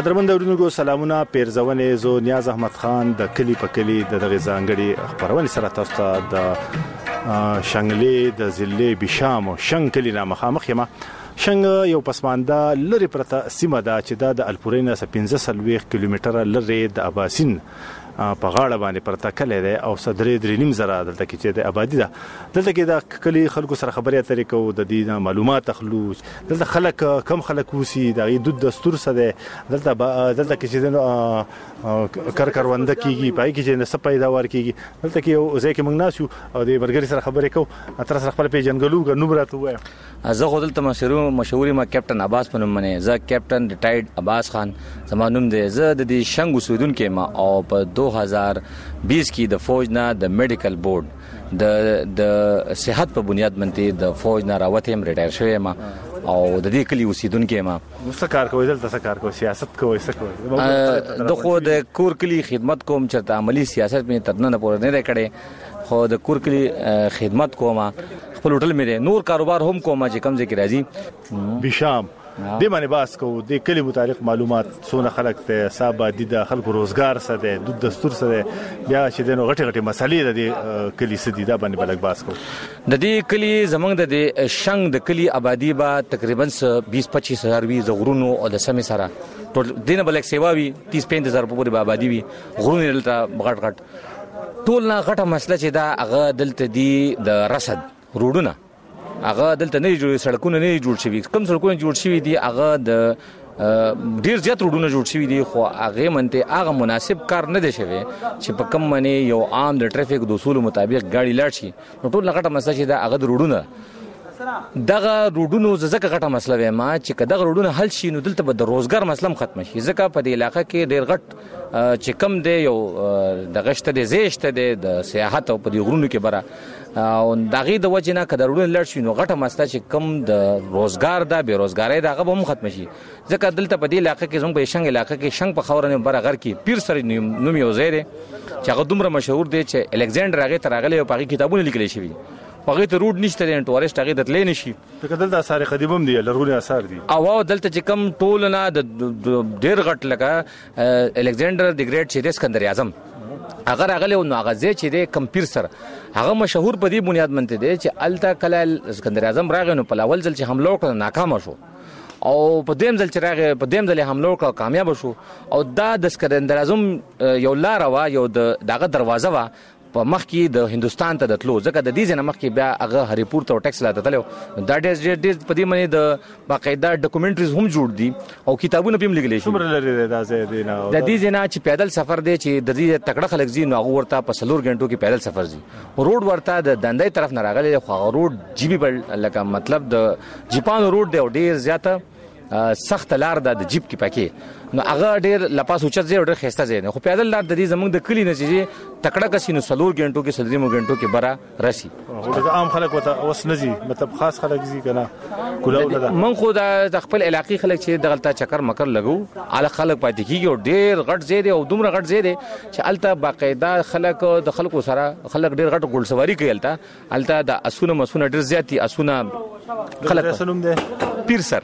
قدرمن اورونکو سلامونه پیرزونه زو نیاز احمد خان د کلی په کلی د دغه ځانګړي خبرونه سره تاسو ته د شنګلې د ضلع بشام او شنګ کلی نامه مخامخ یم. شنګ یو پسمانده لری پرته سیمه ده چې د الپورین 15 کیلومتره لری د اباسین په غاړه باندې پرته کلی دی او صدرې درې نیم زره دلته کې چې د آبادی ده. دلته کې د کلی خلکو سره خبرې اترې کوو، د دې معلومات اخلو، دلته خلک کم خلک اوسي، د دود دستور څه دی، دلته کې چې کارونده کیږي، پای کې چې څه پیداوار کیږي. دلته کې یو ځای کې موږ ناس یو او د برګری سره خبرې کوو. تر سره خپل پیژنګلو نوم راته وایم. زه خو دلته مشهور ما کیپټن عباس په نوم باندې. زه کیپټن ریټایرډ عباس خان زما نوم دی. زه د دې شنګ اوسیدونکی ما او په 2020 کې د فوج نه د میډیکل بورډ د صحت په بنیاد باندې د فوج نه راوته ریټایر شوی ما او د دې کلی اوسیدونکو ما. څه کار کوئ دلته؟ څه کار کوئ؟ سیاست کوئ؟ څه کوئ؟ د خو د کور کلی خدمت کوم، چرته عملی سیاست مې ترنه پورې نه کړې، خو د کور کلی خدمت کوم، خپل هوټل مې نور کاروبار هم کوم چې کم ذکر راځي. بشام د باندې باس کو د کلی متعلق معلومات سونه خلک ته صاحب دي، د خلکو روزګار څه دی، د دستور څه دی، بیا چې د غټي مسلې د کلی څه دي دا باندې بلک باس کو. د دې کلی زمنګ د شنګ د کلی آبادی با تقریبا 20-25 هزار وی زغرونو او د سمې سره ټول دینه بلک سیوا وی 30-35 هزار په پورې آبادی وی غرونه دلته غټ ټول نه غټه مسله چې دا هغه دلته دی د رصد روډونه هغه دلته نه جوړ، سړکونه نه جوړ شوي، کم سړکونه جوړ شوي دي هغه د ډیر زیات روډونه جوړ شوي دي، خو هغه منته هغه مناسب کار نه دی شوی چې په کم منی یو عام د ټریفیک د اصول مطابق گاڑی لاړ شي. نو ټول غټه مسله چې دا هغه د روډونه دغه روډونو زکه غټه مسله وي ما چې کداغه روډونه حل شي نو دلته به د روزګار مسله ختم شي. ځکه په دې علاقې کې ډیر غټ چې کم دی یو د غشته د زیشته د سیاحت او په دې غرونو کې بره او دغه د وجه نه کډرونه لړ شي نو غټه مسله چې کم د روزګار دا به روزګاري دغه به هم ختم شي. ځکه دلته په دې علاقې کې زموږ په شنګ علاقې کې شنګ په خورنه بره غر کې پیر سره نوم یو زیره چې هغه دومره مشهور دی چې الکساندر هغه ترغله په کتابونه لیکل شوی هغه ته روډ نشته دی، ټورست هغه د تلې نشي. دلته آثار قدیمه دي، لرغوني آثار دي او دلته چې کم ټول نه د ډیر غټ لکه الکساندر د ګریټ چې د اسکندر اعظم اگر هغه نو هغه ځای چې د کمپیر سره هغه مشهور په دې بنیاد منته دی چې الته کله اسکندر اعظم راغی نو په اول ځل چې حمله وکړه ناکام شو او په دیم ځل چې راغی په دیم ځل حمله وکړه کامیاب شو او دا د اسکندر اعظم یو لار وا یو دغه دروازه وا په مخ کې د هندستان ته دتلو. ځکه د دې ځنه مخ کې بیا هغه هریپور ته ټیکس لاته تلو دا ډېر په دې باندې د باقاعده ډاکومنټریز هم جوړ دي او کتابونه هم لیکل شي. څومره لري دا ځای دی نه د دې ځنه چې پیدل سفر دی چې د دې تکړه خلک زی نو هغه ورته په 4 غنټو کې پیدل سفر زی روډ ورته د دندای طرف نه راغلی خو روډ جیبی بل لکه مطلب د جیپان روډ دی او ډېر زیاته سخت لار د جیب کې پکې نو هغه ډېر لپاس اوچت ځای ډېر خسته ځای نه خو پیدل لار د دې زمونږ د کلی نتیجې تکړه کسي نو 4 غنټو کې 3 غنټو کې برا راسي. د عام خلک وته اوس نزي مطلب خاص خلک زی کنه کولاو ده من خو د خپل علاقې خلک چې دغلطه چکر مکر لګو اله خلک پاتې کیږي او ډېر غټ ځای دی او دومره غټ ځای دی چې الته باقاعده خلک د خلکو سره خلک ډېر غټ ګول سواری کوي الته د اسونه مسونه ډېر زیاتی اسونه خلک رسنوم ده پیر سر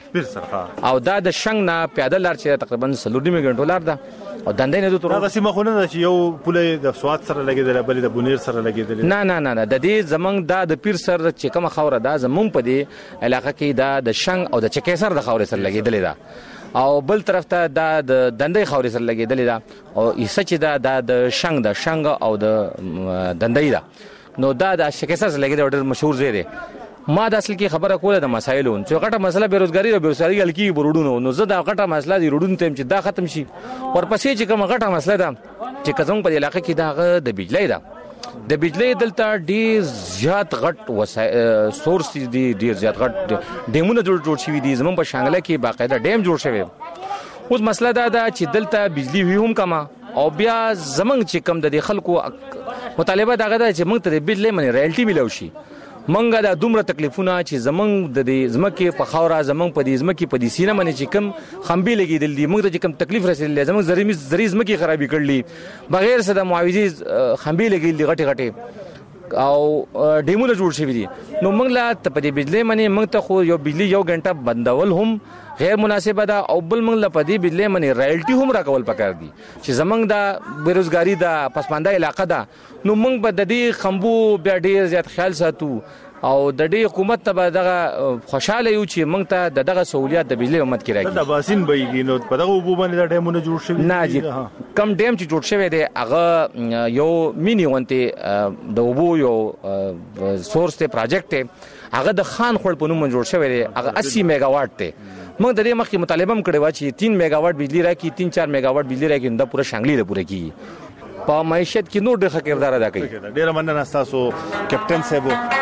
او دا د شنګ نه پیدل لار چې تقریبا 3 غنټو لار ده او دندې نه دوه هغه سیمه خونه ده چې یو پوله د سواد سره لګیدل بل د بونیر سره لګیدل. نه د دې زمنګ دا د پیر سر چې کومه خوره ده زمون په دې علاقې کې دا د شنګ او د چکیسر د خورې سره لګیدل ده او بل طرف ته دا د دندې خورې سره لګیدل ده او ایسه چې دا د شنګ او د دندې ده نو دا د چکیسر سره لګیدل ډېر مشهور ځای دی. ما د اصل کې خبره کوله د مسایلو چې غټه مسله بیروزګاری او بیروزګاری الکی برودونو نو زه دا غټه مسله دی روډون ته چې دا ختم شي ورپسې چې کومه غټه مسله ده چې کزم په علاقې کې دا د بجلی ده د بجلی دلته ډیر زیات غټ سورس دي ډیر زیات غټ ډیمونه جوړ شوي دي زمون په شانګله کې باقاعده ډیم جوړ شوی. اوس مسله دا ده چې دلته بجلی وی هم کما او بیا زمنګ چې کم د خلکو مطالبه دغه ده چې موږ ته بجلی منی رایلټي ملو شي. منګه د دومره تکلیفونه چې زمنګ د دې زمکه په خاورا زمنګ په دې زمکه په دې سینه باندې چې کم خمبي لګیدل دي موږ ته چې کم تکلیف رسیدل زمنګ زری زمکه خرابې کړلې بغیر څه د معاوضې خمبي لګیدل غټي او ډیمونه جوړ شوی دي نو موږ لا ته په دې بجلی باندې موږ ته خو یو بجلی یو غنټه بندول هم غیر مناسبه ده او بل موږ لا په دې بجلی باندې رایلټي هم راکول پکار دي چې زمنګ دا بیروزګاری دا پسمانده علاقه ده نو موږ به د دې خمبو بیا ډیر زیات خیال ساتو او د دې حکومت ته به دغه خوشاله یو چې موږ ته دغه سہولیات د بجلی امت کې راکړي د باسین بېږي نو په دغه وبو باندې د ډیمونو جوړ شوی نه جی کم ډیم چې جوړ شوی دی هغه یو مینی ونته د وبو یو سورس ته پروجیکټ ته هغه د خان خړ په نوم جوړ شوی دی هغه 80 میگا واټ ته موږ د دې مخکې مطالبه هم کړې و چې 3 میگا واټ بجلی راکړي 3-4 میگا واټ بجلی راکړي دا پوره شانګلی ده پوره کیږي په معیشت کې نور د خکردار ادا کوي ډیر مننه تاسو کیپټن صاحب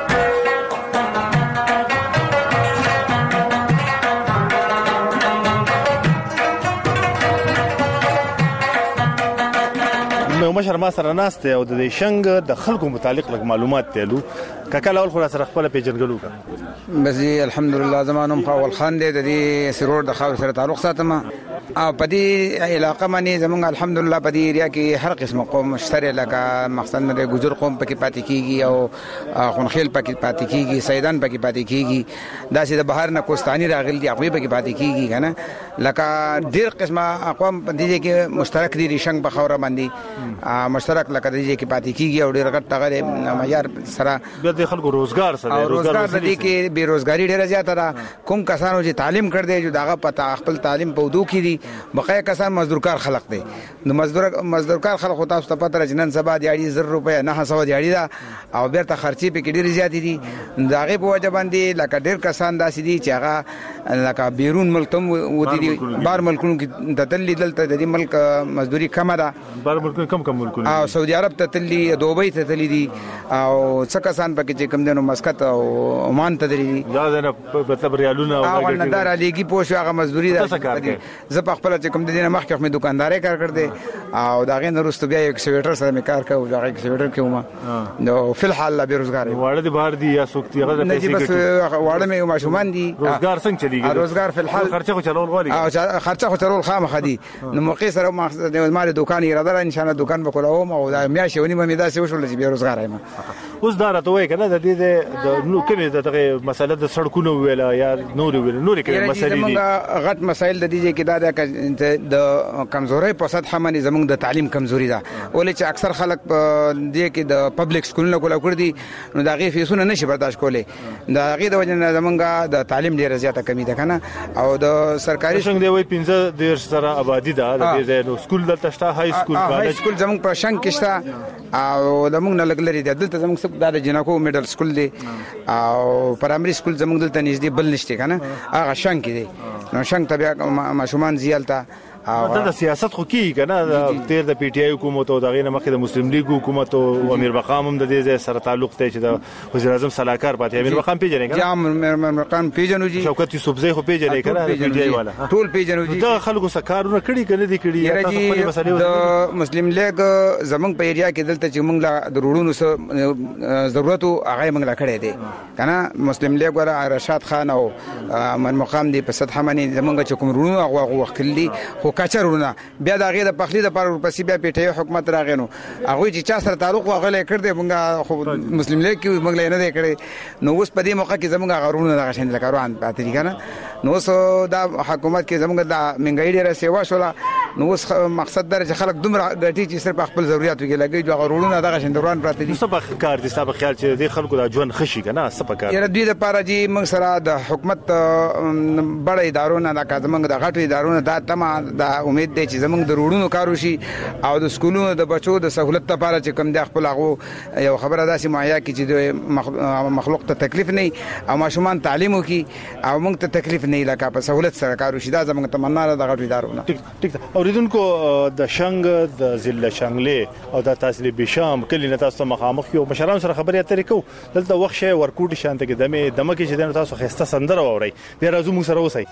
مشر ما سره ناشته او د شنګ د خلکو متعلق لږ معلومات تلو کاکا لاول خو سره خپل پیژنګلو کا بس الحمدلله زمانم خاول خان دې د دې سرور د خاور سره تعلق ساتم او په دې علاقه باندې زمونږ الحمدلله په دې ایریا کې هر قسم قوم مشترک لکه مقصد نه ګجر قوم پکې پاتې کیږي او خونخیل پکې پاتې کیږي سیدان پکې پاتې کیږي دا چې د بهر نه کوستانی راغلي دي هغه پکې پاتې کیږي کنه لکه ډیر قسمه اقوام په دې کې مشترک دي شنګ بخوره باندې مشترک لکه دې کې پاتې کیږي او ډیر غټ تغره معیار سره د خلکو روزګار سره روزګار د دې کې بیروزګاری ډیره زیاته ده کوم کسانو چې تعلیم کړ دي چې داغه پتا خپل تعلیم په ودو کې دي بقای کسان مزدورکار خلق دي نو مزدورکار خلق خو تاسو ته پته راځنن سبا دیاړي 1000 روپیا 900 دیاړي دا او بیرته خرچي په کې ډیر زیات دي داغه په وجه باندې لکه ډیر کسان داسې دي چې هغه لکه بیرون ملک ته ودی دي بار ملکونو کې د تللی دلته د دې ملک مزدوري کم ده بار ملکونو کم ملکونو او سعودي عرب ته تللی دوبۍ ته تللی دي او څه کسان پکې چې کم دنو مسقط او عمان ته دي دا نه مطلب ریالونه او ندار علیږي پوښ هغه مزدوري ده زه په خپل چې کوم د دینه مخکې مې دکانداري کار کړ دې او دا غي نرسته بیا یو سویټر سره مې کار کوم دا غي سویټر کوم نو په الحال لا بیروزګار واړه دي بهر دي یا سوکتي هغه نه بس واړه مې ماشومان دي روزګار څنګه چلیږي روزګار په الحال خرچه خو چلول غواړي او خرچه خو چلول خامخ دي نو موقع سره مال دکان یې راځه ان شاء الله دکان وکړم او دا میاشونی مې دا څه وشول چې بیروزګار یم اوس دا راته وای کنه د دې د نو کومه دغه مسله د سړکونو ویلا یا نور کومه مسلې دي غټ مسائل د دې کې دا د کمزوري په سطح باندې زموږ د تعلیم کمزوري ده ولې چې اکثر خلک دې کې د پبلک سکولونو کولا کړ دي نو دا غي فیسونه نشي برداشت کولای دا غي د وجه زموږ د تعلیم ډیره زیاته کمی ده کنه او د سرکاري څنګه دی وای 15 ډیر سره آبادی ده د دې نو سکول دلته شته های سکول کالج سکول زموږ په شنګ کې شته او زموږ نه لګلري ده دلته زموږ د جنکو میډل سکول دی او پرایمري سکول زموږ دلته نږدې بل نشته کنه هغه شنګ کې دی نو شنګ ته بیا ماشومان زیالته دا سیاست خو کی کنه تیر د پی ټی آی حکومت او دغه مخکې د مسلم لیگ حکومت او امیر مقام هم د دې سره تعلق ته چې د وزیر اعظم صلاحکار پاتې امیر مقام پیژنې کنه یا امیر مقام پیژنو جی شوکت یوسفزئی خو پیژنې کنه پی ټی آی والا ټول پیژنو جی دا خلکو سکارونه کړي کنه دي کړي تاسو خپل مسلې د مسلم لیگ زمنګ په ایریا کې دلته چې موږ لا د روړونو سره ضرورت هغه موږ لا کړی دی کنه مسلم لیگ ورا رشاد خان او امیر مقام دی په سطح باندې زمنګ چې کوم روړونو هغه وخت دي کچرونه بیا د غیر د پخلی د پر ورپسې بیا پیټي حکومت راغینو هغه چې چا سره تعلق وغله کړ دې مونږه خو مسلم لیگ کې مونږ نه دی کړی نو اوس په دې موقع کې زمونږ غرونه د غشن لکاروان پاتې دي کنه نو اوس دا حکومت کې زمونږ د منګای ډیره سیوا شولا نو اوس مقصد در چې خلک دومره غټي چې صرف خپل ضرورت کې لګي جو غرونه د غشن دوران پاتې دي سبق کار دي سبق خیال چې د خلکو د ژوند خشي کنه سبق کار یره دوی د پاره جی موږ سره د حکومت بڑ ادارونه د کازمنګ د غټو ادارونه دا تمه د امید دی چې زمونږ د روډونو کارو شي او د سکولونو د بچو د سہولت لپاره چې کوم د خپل هغه یو خبره داسې معیا کی چې مخلوق ته تکلیف نه او ماشومان تعلیم وکي او موږ ته تکلیف نه لکه په سہولت سره کارو شي دا زمونږ تمنا ده د غټو ادارونه ټیک اوریدونکو د شنګ د ضلع شنګلې او د تحصیل بشام کلی نه تاسو مخامخ یو مشران سره خبرې اترې کو دلته وخت شي ورکوټ شانته کې دمه کې چې تاسو خسته سندره ووري بیا راځو موږ سره اوسئ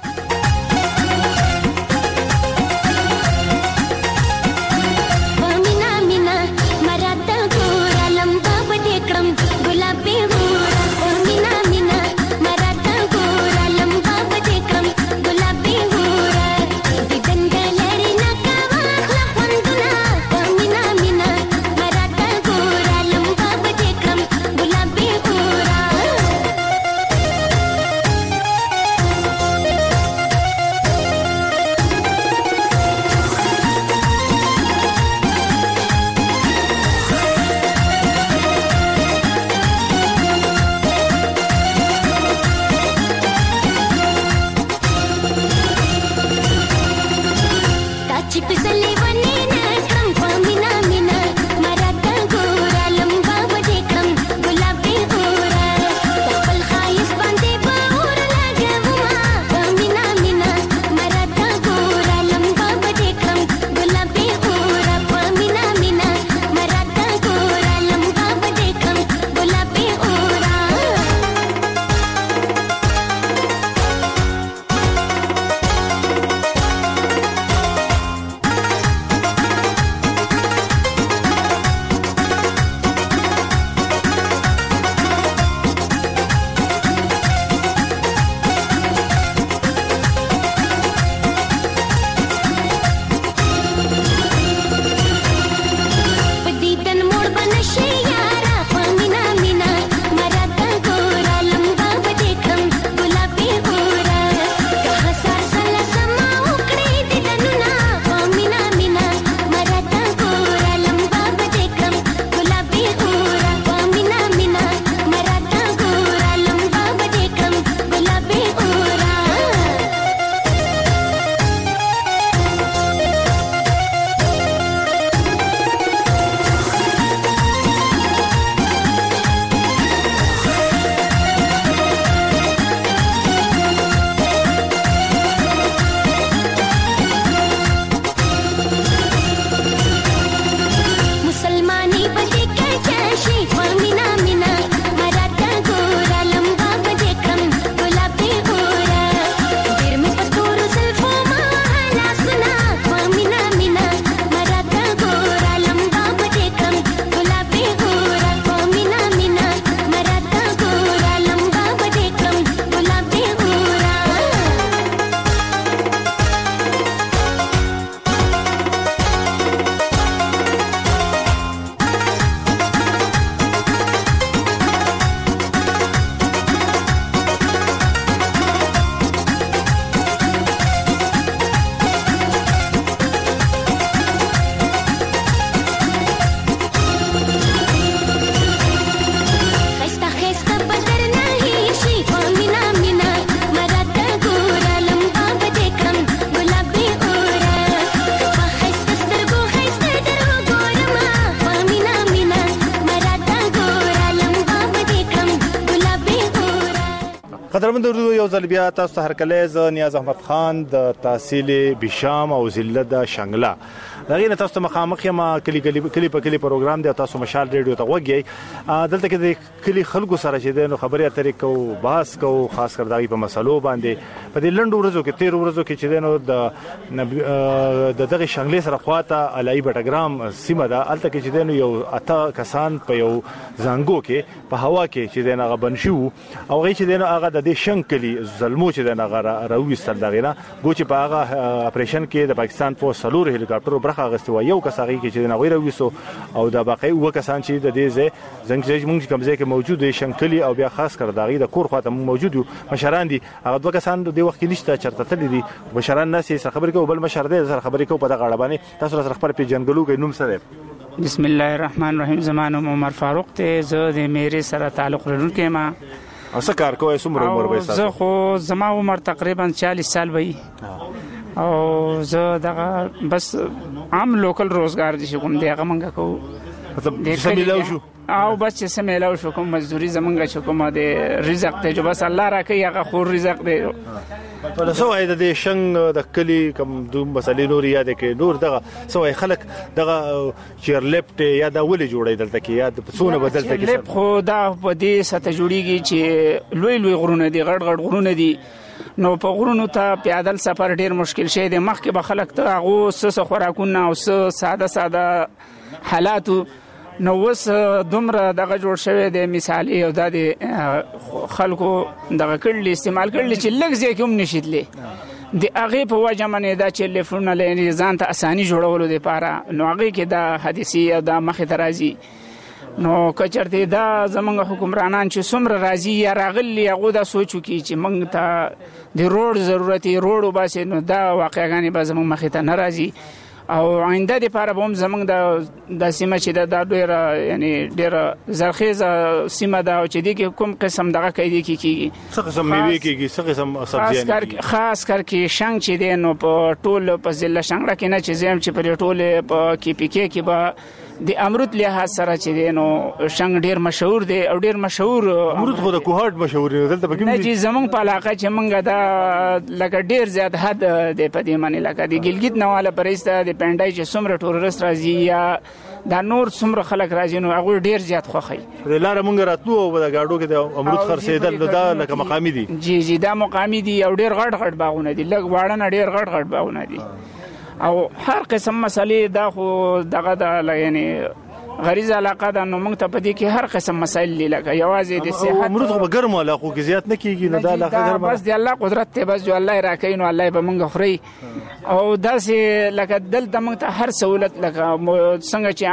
قدرمن درود یو ځل بیا تاسو ته هرکلی زه نیاز احمد خان د تحصیل بشام او ضلع د شنګله د هغې نه تاسو ته مخامخ یم کلي په کلي پروګرام دی او تاسو مشال ریډیو ته غوږ یئ دلته کې د کلي خلکو سره چې دی نو خبرې اترې کوو بحث کوو خاص کر د هغوی په مسلو باندې په دې لنډو ورځو کې تېرو ورځو کې چې دی نو د دغې شنګلې سره خواته علایي بټګرام سیمه ده هلته کې چې دی نو یو 8 کسان په یو زانګو کې په هوا کې چې دی نو هغه بند شوي او هغوی چې دی نو هغه د دې شنګ کلي زلمو چې دی نو هغه راوویستل د هغې نه ګو چې په هغه اپریشن کې د پاکستان پوسټ 4 هلیکاپټرو برخه اخیستې وه یو کس هغې کې چې دی نو هغوی راوویستو او د باقي 7 کسان چې د دې ځای زموږ چې کوم ځای کې موجود دی شنګ کلي او بیا خاص کر د هغې د کور خواته موږ موجود یو مشران دي هغه 2 کسان دې وخت کې نشته چېرته تللي دي مشران ناست یې سره خبرې کوو بل مشر دی سره خبرې کوو په دغه اړه باندې تاسو سره خپل پېژندګلو کوئ نوم څه دی بسم الله الرحمن الرحیم زما نوم عمر فاروق دی زه د میرې سره تعلق لرونکی یم او څه کار کوئ څومره عمر به زه خو زما عمر تقریبا 40 سال وي او زه دغه بس عام لوکل روزګار دي چې کوم دی هغه موږ کوو مطلب څه میلاو شو او بس چې څه میلاو شو کوم مزدوري زمونږ چې کومه د رزق دی چې بس الله راکوي هغه خور رزق دی نو څه وایي د دې شنګ د کلي کوم دوم مسلې نور یاد کې نور دغه څه وایي خلک دغه چیرلیفټ یا دا ولې جوړی دلته کې یا څونه به دلته کې چیرلیفټ خو دا په دې سطح جوړیږي چې لوی لوی غرونه دي غټ غرونه دي نو په غرونو ته پیادل سفر ډیر مشکل شي د مخکې به خلک ته هغه څه خوراکونه او څه ساده حالاتو نو اوس دومره دغه جوړ شوی دی مثالي او د خلکو دغه کړلي استعمال کړلي چې لږ ځای کې هم نشي تللی د هغې په وجه باندې دا چې لیفټونه لري ځان ته اساني جوړولو دپاره نو هغې کې دا حادثې او دا مخې ته راځي نو که چېرته دا زموږ حکمرانان چې څومره راځي یا راغلي هغو دا سوچ وکړي چې موږ ته د روډ ضرورت یې روډ وباسي نو دا واقعګانې به زموږ مخې ته نه راځي او آینده دپاره به هم زموږ د سیمه چې دا ډېره یعنې ډېره زرخیزه سیمه ده او چې دې کې کوم قسم دغه کیدې کې کېږي څه قسم میوې کېږي څه قسم سبزیانې خاص کر کې شنګ چې دی نو په ټول په ضلع شنګړه کې نه چې زه هم چې په ټول په KPK کې به د امرود لحاظ سره چې دی نو شنګ ډېر مشهور دی او ډېر مشهور امرود خو د کوهاټ مشهور دی دلته پکې نه چې زموږ په علاقه چې موږ دا لکه ډېر زیات حد دی په دې باندې لکه د ګلګت نواله پرېسته د پنډای چې څومره ټورست راځي یا دا نور څومره خلک راځي نو هغوی ډېر زیات خوښوي د لاره موږ راتلو او د ګاډو کې د امرود خرڅېدل نو دا لکه مقامي دي جی دا مقامي دي او ډېر غټ باغونه دي لږ واړه نه ډېر غټ باغونه دي او هر قسم مسلې دا خو دغه د یعنې غریزه علاقه ده نو موږ ته په دې کې هر قسم مسایل دي لکه یوازې د صحت امرود خو په ګرمو علاقو کې زیات نه کېږي نو دا علاقه ګرمه بس د الله قدرت دی بس جو الله یې راکوي نو الله یې به موږ خوري او داسې لکه دلته موږ ته هر سهولت لکه څنګه چې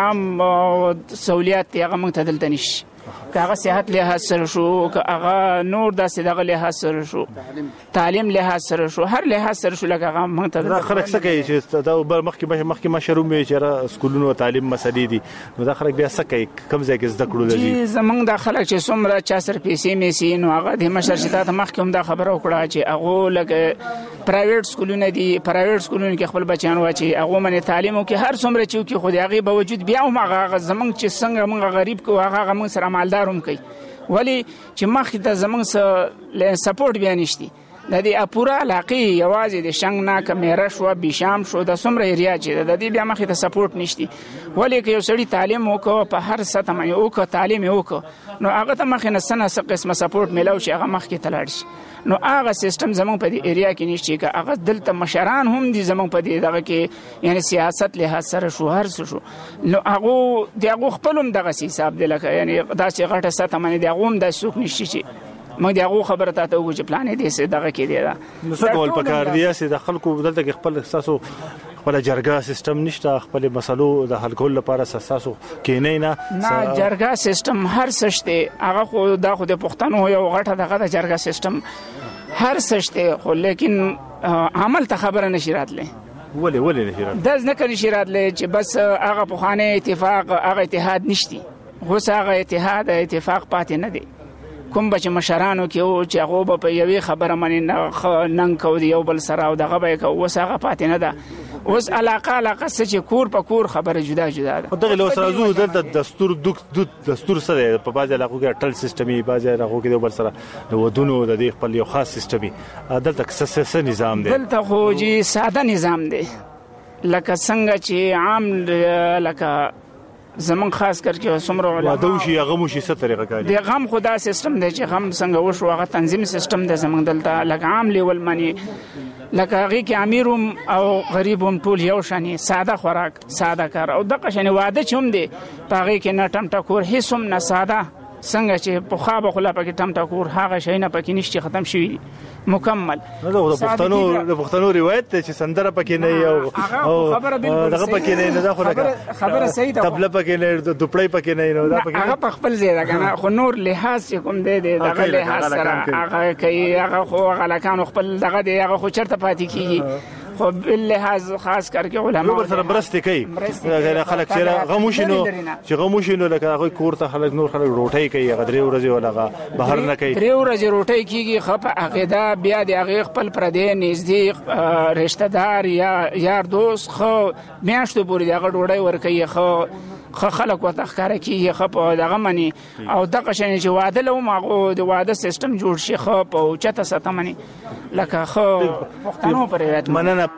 عام سهولیات دي هغه موږ ته دلته نشي که هغه صحت لحاظ سره شو که هغه نور داسې دغه لحاظ سره شو تعلیم لحاظ سره شو هر لحاظ سره شو لکه هغه موږ ته دا خلک څه کوي چې دا مخکې مشروم وي چې سکولونو تعلیم مسلې دي نو دا خلک بیا څه کوي کوم ځای کې زده کړو لږي زمونږ دا خلک چې څومره چا سره پیسې میسي نو هغه د مشر چې تا ته مخکې هم دا خبره وکړه چې هغه لکه پرایویټ سکولونه دي پرایویټ سکولونو کې خپل بچیان واچي هغه باندې تعلیم وکړي هر څومره چې وکړي خو د هغې باوجود بیا هم هغه زمونږ چې څنګه موږ غریب کوو هغه موږ سره مالدار هم کوي ولی چې مخکې ته زمونږ سپورټ بیا نشتی د دې پوره علاقې یوازې د شنګ نه که میره شوه بیشام شو د څومره ایریا چې د دې بیا مخې ته سپورټ نشتی ولې که یو سړي تعلیم وکړو په هر سطح باندې وکړو تعلیم یې وکړو نو هغه ته مخې نه څه قسمه سپورټ میلاو شي هغه مخکې ته لاړ شي نو هغه سیستم زمونږ په دې ایریا کې نشته چې هغه دلته مشران هم دي زمونږ په دې دغه کې یعنی سیاست لحاظ سره شو هر څه شو نو هغه خپل هم دغه حساب دی لکه یعنی داسې غټه سطح باندې د هغه هم داسې څوک نشته چې موږ د هغه خبره ته وګورو چې پلان دې څه دغه کې دی دا نو څه ډول پکار دی چې د خلکو دلته کې خپل احساسو خپل جرګه سیستم نشته خپل مسلو د حل کولو لپاره احساسو کې نه جرګه سیستم هر څه شته هغه خو دا خو د پښتنو یو غټه دغه د جرګه سیستم هر څه شته خو لیکن عمل ته خبره نشي راتله ولې نشي راتله دا ځکه نشي راتله چې بس هغه پخوانی اتفاق هغه اتحاد نشتی اوس هغه اتفاق پاتې نه دی کوم بچ مشرانو کې او چې هغه په یوې خبره باندې ننګ کو دی یو بل سره او دغه به اوس هغه پاتې نه ده اوس علاقه څه چې کور په کور خبره جدا جدا ده. دغه لوس راځو دلته دستور سره په بعض علاقو کې ټل سیستمي، بعض علاقو کې د بل سره د ودونو د دې خپل یو خاص سیستمي. دلته څه نظام دی؟ دلته خو جی ساده نظام دی لکه څنګه چې عام لکه زمون خاص کر کې څومره علماء واده شي هغه مو شي څه طریقه کوي د غم خدا سیستم دی چې غم څنګه وشو هغه تنظیم سیستم دی زمون دلته لکه عام لیول معنی لکه هغه کې امیروم او غریبوم ټول یو شانی ساده خوراک ساده کار او دغه شانی واده چوم دی پاره کې نه ټم ټکور هیڅ هم نه ساده څنګه چې په خابه خلا پکې ټم ټکور هغه شي نه پکې نشته ختم شي مکمل. د پښتنو روایت ته چې سندره پکې نه او دغه پکې نه دا خبره صحیح ده تبله پکې نه دوپړی پکې نه نو دا پکې هغه په خپل ځای ده کنه خو نور لحاظ کوم دی دغه لحاظ سره هغه کوي هغه خو غلکان خپل دغه دی هغه خو چرته پاتې کیږي خو باللحاظ خاص کر کې علماء سره مرسته کوي خلک چې غموشینو چې غموشینو لکه هغه کور ته خلک نور خلک روټي کوي غدري ورځي ولا بهر نه کوي 3 ورځې روټي کیږي خپ عقیده بیا د هغه خپل پردې نږدې رشتہ دار یا یار دوست خو میاشتو پورې دغه ډوډۍ ور کوي خو خلک وته ښکارا کیږي خپ دغه منی او دغه شنه چې واده له ماغو د واده سیستم جوړ شي خپ او چته ستمنی لکه خو پښتنو پر روایت مننه.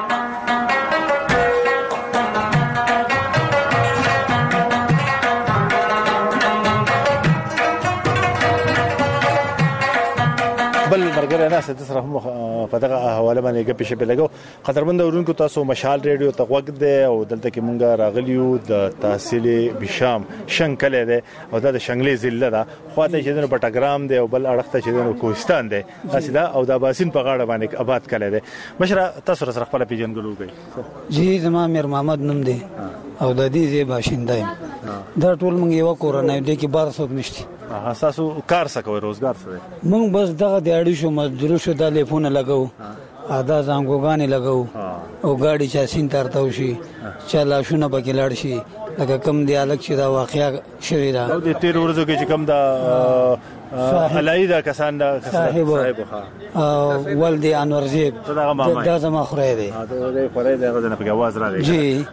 بل مرګره نه ست سره هم په دغه حواله باندې غږ پېښه بلګو قدرمند اورونکو تاسو مشال ریډیو ته وګ دی او دلته کې مونږه راغلیو د تحصیل بشام شنکل دی او د شنګلې ضلع ده خواته چې د پټګرام دی او بل اړخ ته چې د کوهستان دی اصله او د باسین په غاړه باندې آباد کړي دی. مشره تاسو سره خپل پیژنګلو کوي جی زما میر محمد نوم دی او د دې ځای باشنده یم. دا ټول مونږ یو کورنۍ دی کې بار څوک نشته. تاسو کار څه کوئ روزګار څه؟ مونږ بس دغه د اړې شو مزدور شو د ټلیفون لګاو ادا زنګوګانې لګاو او ګاډي چا سین ترتاو شي چلا شونه پکې لاړ شي لکه کم دی الک چې دا واقعیا شوی دا او د 13 ورځو کې چې کم دا علایدا کسان دا صاحب ولدي انور زیب دا زما خورای دی دا خورای دی غوډه په आवाज راغی جی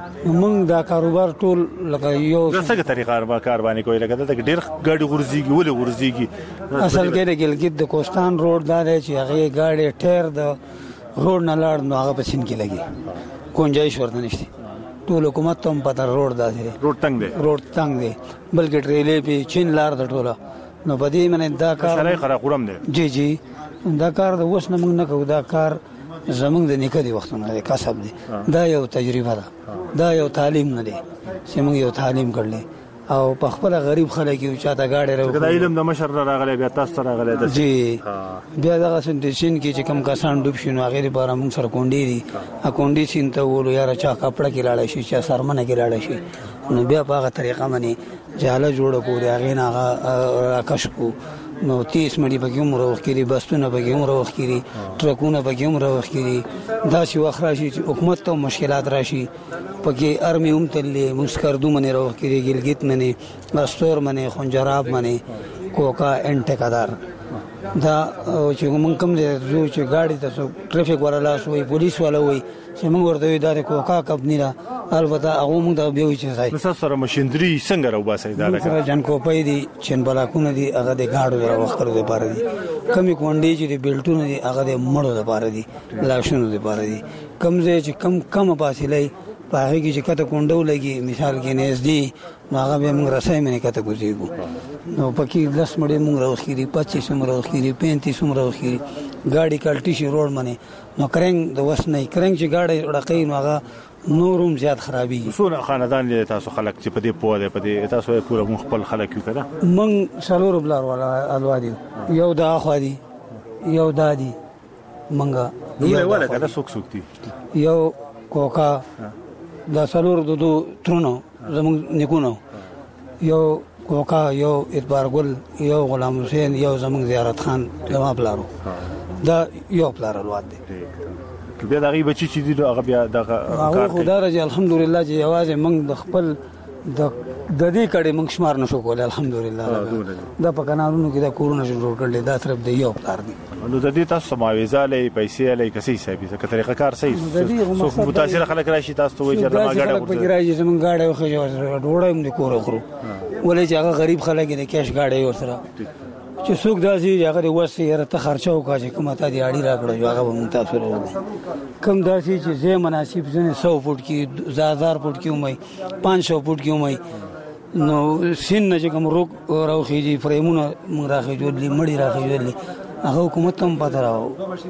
موږ دا کاروبار ټول لکه یو څنګه طریقه کار باندې کوي لکه دا ډیر ګاډي غورځيږي ولې غورځيږي اصل کې د ګلګت د کوستان روډ دا دی چې هغه ګاډي ټیر د روډ نه لاړ نو هغه په سین کې لګي گنجائش ورته نشته. ټول حکومت ته پته روډ داسې روډ تنگ دی بلکې ټریلې په چین لار د ټوله نو بدی منه دا کار سره خره قرم دی. جی جی دا کار د وس نه موږ نه کوو دا کار زمونږ د نیکه دی وختونه دی کسب دی دا یو تجربه ده دا یو تعلیم نه دی چې موږ یو تعلیم کړل او په خپل غریب خلک یو چاته گاډي راو دا علم د مشر راغلی بیا تاسو راغلی د جی بیا دا سنتشین کې چې کم کسان ډوب شینو هغه لپاره موږ سره کونډي دي ا کونډي سین ته ولو یاره چا کپڑا کې لاړ شي چا سرمنه کې لاړ شي نو بیا په هغه طریقه باندې جاله جوړ کو دی هغه نه راکش کو نو 30 مړي په کوم روخ کې بسونه په کوم روخ کې ټرکونه په کوم روخ کې دا شي وخت راشي چې حکومت ته مشکلات راشي پکې ارمي هم تللی مسکردو منی روخ کې ګلګت منی استور منی خنجراب منی کوکا انټکدار دا چې موږ کوم دي چې گاډي ته ټریفیک وراله شوی پولیس والا وای چې موږ ورته دا کوکا کمپنی را البته هغه موږ دا به وي چې ځای نو سره ماشينري څنګه راو باسي دا لکه جن کوپای دي چن بلاکونه دي هغه د گاډو درو وخت لري لپاره دي کمی کونډي چې د بیلټونو دي هغه د مړو لپاره دي لاشونو لپاره دي کم ځای چې کم فاصله پاره کې چې کته کونډو لګي مثال کې نس دي هغه به موږ رسای منې کته کوزيګو نو پکې 10 مړي موږ راوخيري 25 موږ راوخيري 35 موږ راوخيري ګاډي کالټي شي روډ منې نو کرنګ د وس نه کرنګ چې گاډي وړقې نو هغه نورم زیات خرابي څونه خاندان دي تاسو خلک چې په دې پوهه په دې تاسو پورا مخ خپل خلک یو کړه من سلور بلار والا الوادي یو دا خو دي یو دادي منګه یو ولا کله سوک دي یو کوکا دا سلور دو ترونو زمون نکونو یو کوکا یو اتبار ګل یو غلام حسین یو زمون زیارت خان لما بلارو دا یو بلار الواد دي بیا دغه بچی چې دی هغه بیا دغه کار کوي خدای رضی الحمدلله چې आवाज موږ د خپل د د دې کډې موږ شمار نشو کولای الحمدلله دا په کانالونو کې دا کورونه جوړ کړل دا طرف دی یو پلار دی نو د دې تاسو معاوضه لې پیسې لې کسي حسابي څه طریقه کار صحیح څو متاثر خلک راشي تاسو ته وایي چې ما غاډه راځي زمون غاډه خو ډوړې موږ کور خورو ولې چې هغه غریب خلک دي کیش غاډه ورسره چې څوک داسي هغه وسه یې ته خرچه وکړي چې کومه ته دی اړي راکړو هغه مونږ تاسو ورو کم داسي چې زه مناسب ځنه 100 فوټ کې 1000 فوټ کې ومای 500 فوټ کې ومای نو سین نه چې کوم روک راوخیږي فرېمونه موږ راخېجولې مړی راخېجولې هغه حکومت هم پته راو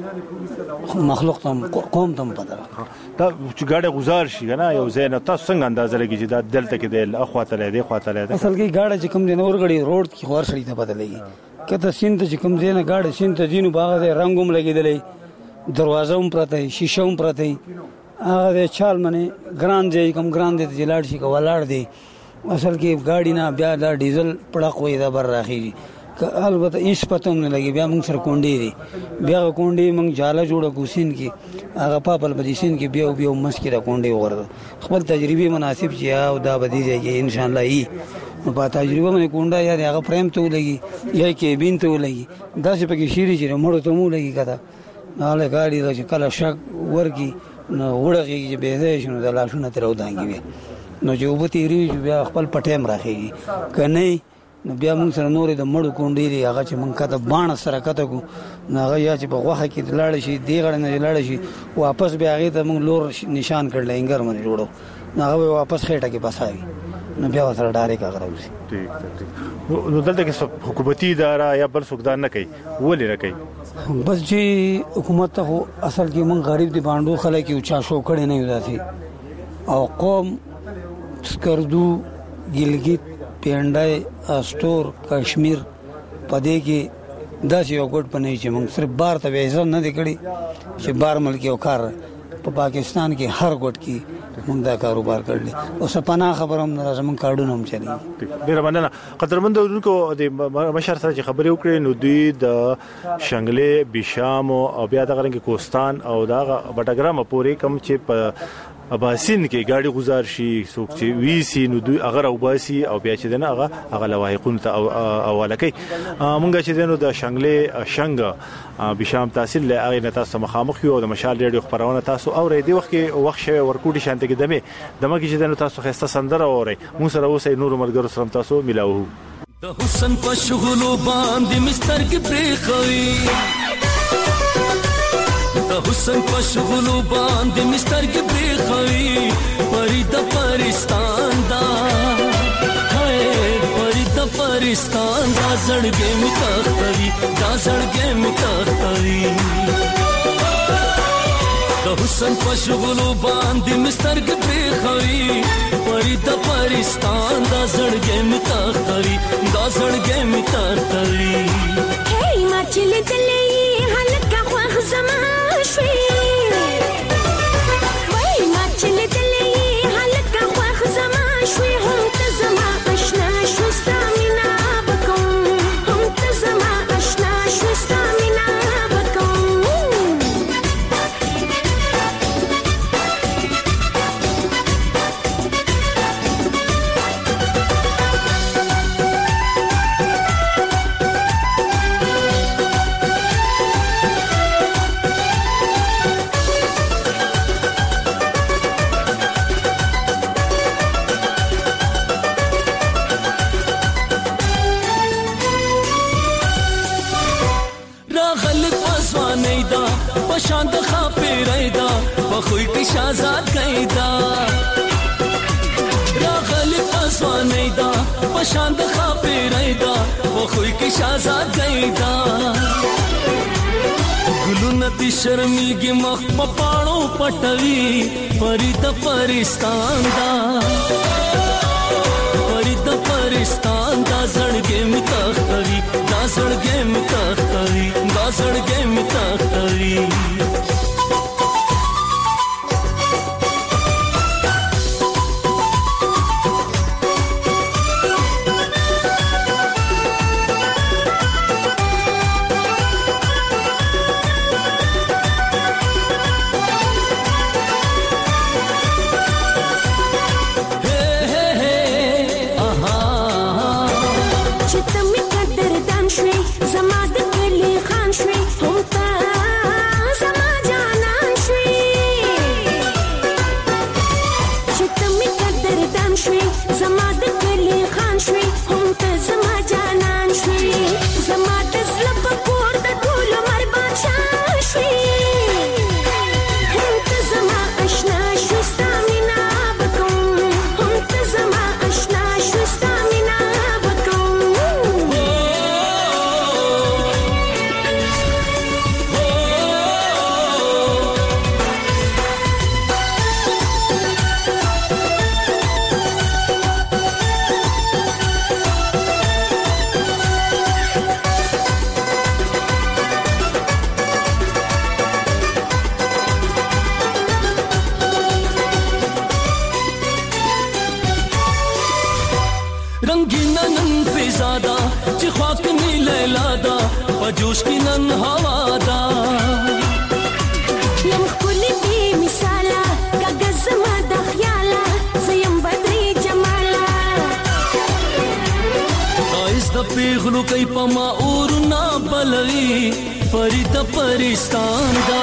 مخلوق هم قوم هم پته راو دا چې ګاډه گزار شي نه یو زین تاسو څنګه اندازه لګی چې دا دلته کې د اخواته لري خواته لري اصل کې ګاډه چې کوم دین اورګړي روډ کې خور شړې ته پته لګي کته سین ته چې کوم دین ګاډه سین ته دینو باغ دې رنگوم لګیدلې دروازه هم پرته شیشه هم پرته هغه چال منه ګران دی کوم ګران دی چې لاړ شي کولاړ دی اصل کې ګاډي نه بیا دا ډیزل پړق وې دا بر راخیږي البته هیڅ پته نه لګي بیا موږ سره کونډې دي بیا کونډې موږ جاله جوړه کوسین کې هغه پاپل بدیسین کې بیا مسکې را کونډې وغورځو خپل تجربه مناسب چې او دا بدی دی چې ان شاء الله ای نو په تجربه باندې کونډه یا هغه پریم ته لګي یا کې بین ته لګي دا چې پکې شيري چې مړ ته مو لګي کته ناله ګاډي راځي کله شک ورکی نو وړږي چې به دې شنو د لاشونه تر ودانګي نو چې وبتيري بیا خپل پټیم راخېږي کنه نو بیا موږ سره نورې د مړو کونډې دي هغه چې موږ کته باڼه سره کته کو نو هغه یا چې په غوښه کې لاړ شي دی غړ نه لاړ شي واپس بیا هغه ته موږ لور نشان کړل انګر باندې جوړو نو هغه واپس خېټه کې بساوي نو بیا سره ډایرک هغه راوځي ٹھیک نو دلته کې حکومتي اداره یا بل څوک نه کوي ولې نه کوي بس چې حکومت ته اصل کې موږ غریب دي باندې خلک یو چا شو کړي نه یو داسي او قوم سکردو ګلګیت پیندای استور کشمیر پدې کې داسې یو ګډ پنه چې موږ صرف بار ته وېزه نه دی کړی چې بار ملک یو کار په پاکستان کې هر ګډ کې موږ دا کاروبار کړل او سپانا خبرم نه زمون کارډونه هم چلی ډیر مننه قدرمن دونکو د مشر سره چې خبرې وکړې نو دوی د شنګلې بشام او بیا د غرنګ کوستان او دا بټګرام پورې کم چې په اباسین کې ګاډي گزار شي څوک چې وی سي نو دوی اگر او باسي او بیا چې دنه هغه لوایقون ته اواله کوي مونږ چې دنه د شنګلې شنګ بشام تحصیل له هغه نه تاسو مخامخ یو د مشال ریډیو خبرونه تاسو اورې دی وخت کې وخت شوی ورکوټي شانته کې دمه کې چې دنه تاسو خسته سندره اورې مو سره اوسې نور مرګرو سره تاسو ملاوو د حسن په شغلو باندې مستر کې پریخوي د حسن په شغلو باندې مستر کې پریخوي پری د پرستان دا هاي پری د پرستان دا زړګې می تختوي دا زړګې می تختوي د حسن په شغلو باندې مستر کې پریخوي پری د پرستان دا زړګې می تختوي دا زړګې می تختوي هي ما چلې چلې هلکه خو زما شوي وای ما چلې چلې هلکه خو زما شوي هم ته زما آشنا شو ستامینا بکوم هم ته زما آشنا شو ستامینا شاند خاپی رایدا بخوی کی شازاد کیدا راغل پسوانیدا بشاند خاپی رایدا بخوی کی شازاد کیدا ګلو نتی شرمېږي مخ په پاڼو پټوي پری د پرستان دا پری د پرستان دا زړګې می تختوي دا زړګې می تختوي دا زړګې می تختوي زما د کلی خان شوي هم ته زما جانان شوي زما د زړه په کور د ټول عمر بادشاه شوي هم ته زما اشنا شوي ستا مینا به کوم هم ته زما اشنا شوي ستا مینا به کوم रंगीना नन फिजादा ची ख्वाक नी लैलादा पजोश की नन हवादा یم ښکلې بې مثاله کږه زما د خیاله زه یم بدرې جماله آئس د پیغلو کئی پما اورنا بلغی فرید پرستان دا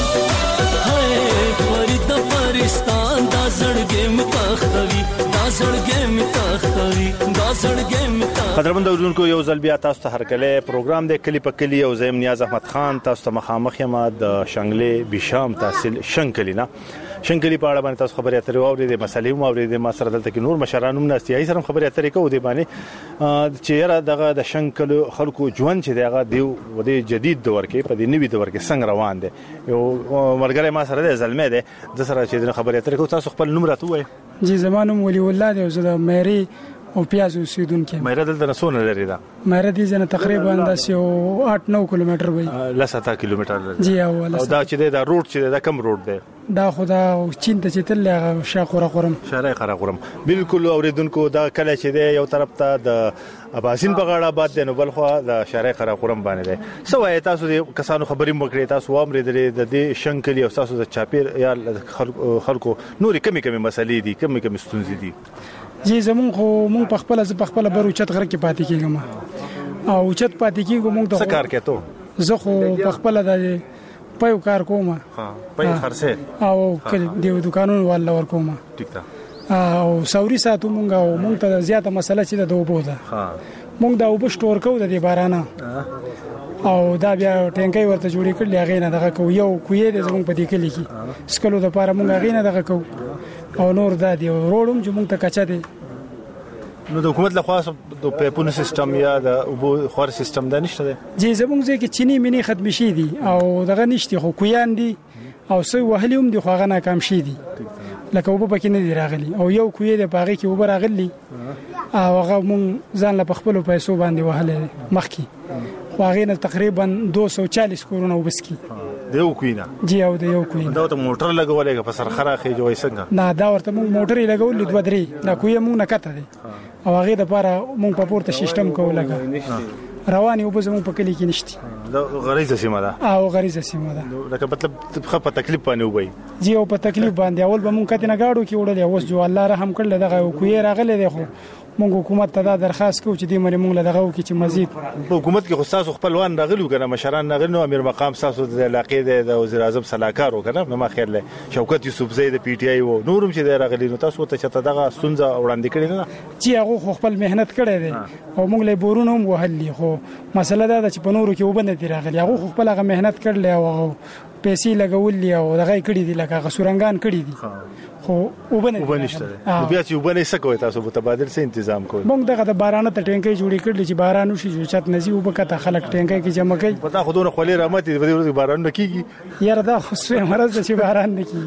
ہے فرید پرستان دا زړګې متخوي دا زړګې متخوي دا زړګې متخوي قدرمن اوریدونکو یو ځل بیا تاسو ته هرکله پروګرام د کلی په کلی او زم نیاز احمد خان تاسو ته مخامخ یم د شنګلې بشام تحصیل شنکلینا شنکلی په اړه باندې تاسو خبرې اترې واورې د مسلې مو اورې د ما سره دلته کې نور مشرانو ناستي سره خبرې اترې کوو د باندې چې یاره دغه د شنکلو خلکو ژوند چې دغه دی د جدید دور کې په دې نوي دور کې څنګه روان دي یو مرګره ما سره د زلمه ده د سره چې د خبرې اترې کوو تاسو خپل نوم راته وایي جی زمانم ولی الله دی زه د مېری او پیاز اوسیدونکو مېره دلته نه سونه لري دا مېره دي ځنه تقریبا د 8-9 کیلومتر وي لسه کیلومتر لري جی اول او دا چې دا روډ چې دا کم روډ دی دا خدا چین ته چې تل شاقوره قرم شارع قره قرم بالکل اوریدونکو دا کله چې دی یو طرف ته د اباسین په غاړه باد دی نو بل خو د شارع قره قرم باندې دی سو تاسو د کسانو خبرې مکړې تاسو وامر درې د دې شنکلی او تاسو د چاپیر یا خلکو نوري کمی مسلې دي کمی ستونزې دي جی زمون خو مونږ په خپل برو چت غره کې پاتې کیږم او چت پاتې کیږم مونږ ته څه کار کوي ته زه خو په خپل د پيو کار کوم ها پي خرڅه او کله دیو دکانونو ولا ور کوم ټیک ده او سوري ساتو مونږ ته زیاته مسله چې د وبو ده ها مونږ دا وب سٹور کوو د بارانه او دا بیا ټینګي ورته جوړی کړل هغه نه دغه کو یو کوی د زمونږ په دې کلی کې سکلو د پاره مونږ هغه نه دغه کو او نور دا دی روړم چې مونږ ته کچا دی نو د حکومت له خاص د پیپونو سیستم یا د اوبو خور سیستم دا نشته دی جی زمونږ ځکه چینی منی ختم شي دي او دغه نشته خو کویان دي او سوی وهلیوم دي خو هغه ناکام شي دي لکه وبو پکې نه دی راغلي او یو کوی د باغې کې وبو راغلي او هغه مونږ ځان له خپل پیسو باندې وهله مخکي خو هغه نه تقریبا 240 کورونه وبسکی دیو کوینا جی او دیو کوینا دا ته موټر لګولې په سرخره خې جوړې څنګه نه دا ورته مونږ موټر لګولې 2-3 دا کوی مونږ نه کته دي او هغه د لپاره مونږ په پورته سیستم کوو لګا رواني وبو زموږ په کلی کې نشته دا غریزه سیمه ده او غریزه سیمه ده لکه مطلب په تکلیف باندې وای جی او په تکلیف باندې اول به مونږ کته نه گاډو کې وړل اوس جو الله رحم کړل دغه کوی راغله دی خو مونږ حکومت ته دا درخواست کوو چې دې مری مونږ له دغه کې چې مزید په حکومت کې خصاص خپلوان راغلو کنه مشران راغلو امیر مقام تاسو د علاقې د وزیر اعظم صلاحکار وکنه نو ما خیر له شوکت یوسف زید پی ټی آی و نورم چې راغلی نو تاسو ته چې دغه سنځه وړاندې کړی نه چې هغه خپل مهنت کړی دی او مونږ له بورونو هم وهلی خو مسله دا چې په نورو کې وبنه دی راغلی هغه خپل هغه مهنت کړل او پیسې لګولې او دغه کړی دی لکه غسورنګان کړی دي خو وبنشته بیا چې وبنه سکوي تاسو په تبادل سره تنظیم کوئ مونږ دغه د بارانه ته ټینګي جوړی کړل چې باران وشي چې چت نزي وبکته خلک ټینګي کې جمع کوي پتا خودونه خولي رحمت دې ورځ باران نه کیږي یاره دا خو سوی مرز چې باران نه کیږي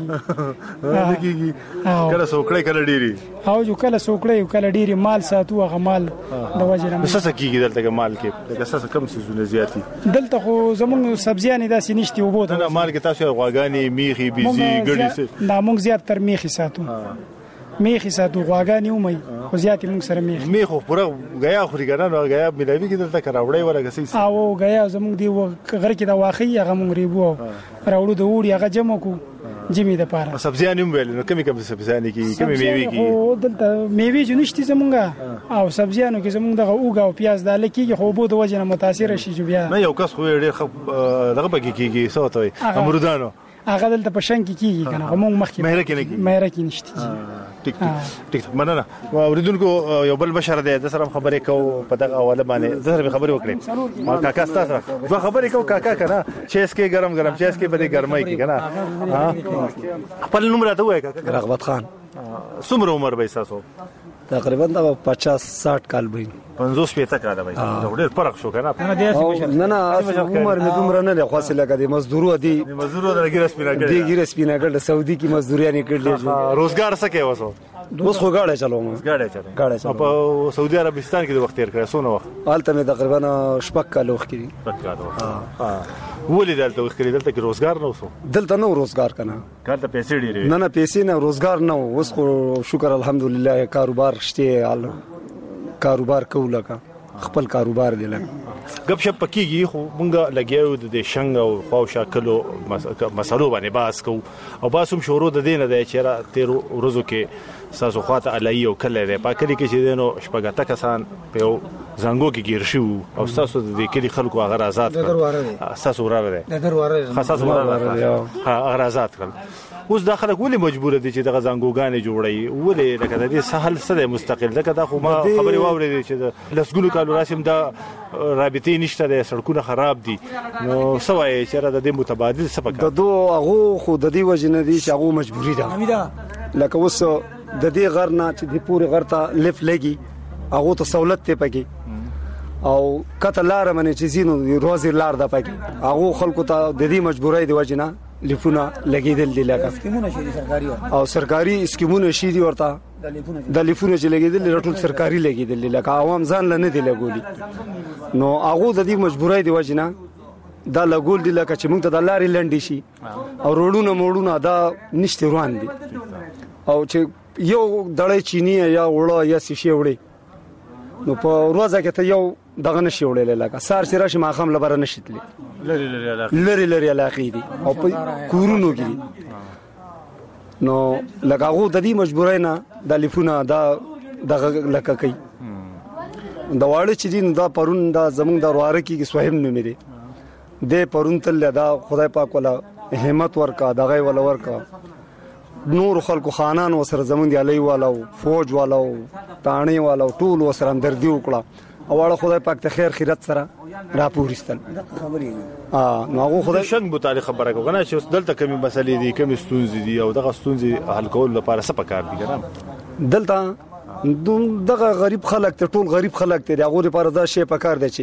کله سوکړې کله ډيري او جو کله سوکړې کله ډيري مال ساتو هغه مال د وجه نه څه کیږي دلته مال کې دغه څه کم سيزونه زیاتی دلته خو زمونږ سبزيانې داسې نشته وبو نه مال کې تاسو غواګانی میخي بيزي ګړي سه دا مونږ زیات تر میخي ساتو میخي ساتو غواګانی ومي خو زیات مونږ سره میخو پوره غیا خوري ګران او غیا ملوي کې دلته کراوړې ولا غسي او غیا زمونږ دی غر کې دا واخی هغه مونږ ریبو راوړو د وړي هغه جمع کو جمی د پاره سبزیان هم ویل نو کمی سبزیان کې کمی میوه کې او دلته میوه جنشتي زمونږه او سبزیانو کې زمونږ دغه اوګه او پیاز د لکې خو بو د وجه نه متاثر شي جو بیا نه یو کس خو ډېر دغه پکې کېږي سوتوي امرودانو هغه دلته په شنګ کې کیږي کنه مونږ مخکې مهره کې نه کیږي مهره کې نشته ټیک مننه. اوریدونکو یو بل بشر دی د سره خبرې کو په دغه حواله باندې د سره خبرې وکړي. ما کاکا تاسو دوه خبرې کو کاکا کنه چیس کې ګرم چیس کې بده ګرمای کې کنه. خپل نوم راته وای کاکا. رغبت خان. څومره عمر به تاسو؟ تقریبا 50-60 کال به 50 کال به ډېر فرق شو کنه. نه عمر مې دومره نه دی خاصه لکه د مزدورو دی د ګیرس پینا کړل دی ګیرس پینا کړل سعودي کې مزدوريانه کړل. روزګار څه کې وسو؟ اوس خو گاډه چلوم. گاډه چلوم. په سعودي عربستان کې د وخت تیر کړی سونه وخت؟ حالت مې تقریبا 6 کال وخت کړی. ولې دلته وخت کړی؟ دلته کې روزګار نه وسو؟ دلته نو روزګار کنه. کارته پیسې ډېرې؟ نه پیسې نه روزګار نه. اوس خو شکر الحمدلله کاروبار شته. کاروبار کوله کا خپل کاروبار دی لګ غب شپ پکېږي. خو مونږه لګیاو د شنګ او خواوشا کلو مسلو باندې باس کو او باسم شروع د دینه د چیرې 13 ورځو کې ساسو خواته علي او کله ده پاکلي کې چې دینو شپږه کسان په زنګو کې گیر شو او ساسو د کلی خلکو هغه آزاد کړ. ساسو وراره خاصه وراره هغه آزاد کړ. اوس د خلک ولې مجبور دي چې د غزانګوګانې جوړي؟ ولې لکه د دې سهل سره مستقل ده کدا خو ما خبري واورې چې لسګونو کالو راشم دا رابطې نشته، د سړکونه خراب دي، نو سوای چې را د دې متبادل سبق د دوه هغه خو د دې وجنه دي چې هغه مجبوری ده. لکه اوس د دې غر نه چې د پوره غر ته لف لګي هغه ته سہولت ته پکې او کته لار منه چې زینو روزي لار ده پکې هغه خلکو ته د دې مجبورای دی وجنه لیفونه لګیدل دي لکه سکیمونه شي سرکاري او سرکاري سکیمونه شي دي ورته د لیفونه چې لګیدل ټول سرکاري لګیدل لکه عوام ځان لنه دي لګولي. نو هغه د دې مجبورای دی وجنه دا لګول دي لکه چې موږ ته د لارې لنډي شي او روډونه موډونه دا نشته روان دي او چې یو دړې چینی یا وړه یا سشي وړي نو په روزه کې ته یو دغه نشي وړل لکه سار سره شي ماخام لبره نشیتلی لری علاقې دي او په کورونو کې نو لکه هغه د دې مجبورای نه د لیفونه دا دغه لکه کوي دا واړه چې دین دا پرون دا زمونږ د واره کې صاحب نه مې دي د پرون تل دا خدای پاک ولا همت ورکا دغه ولا ورکا نور خلکو خانان وسره زمونږ دی علی والو فوج والو تانی والو ټول وسره اندردي وکړه او واړه خدای پاک ته خیر خیرت سره راپورستل خبرې نو هغه خدای شنګ متعلق خبره کوي چې دلته کمی مسلې دي کمی ستونزې دي او دغه ستونزې حل کول لپاره څه پکار دي ګرام دلته دغه غریب خلک ته ټول غریب خلک ته هغه لپاره دا شی پکار دی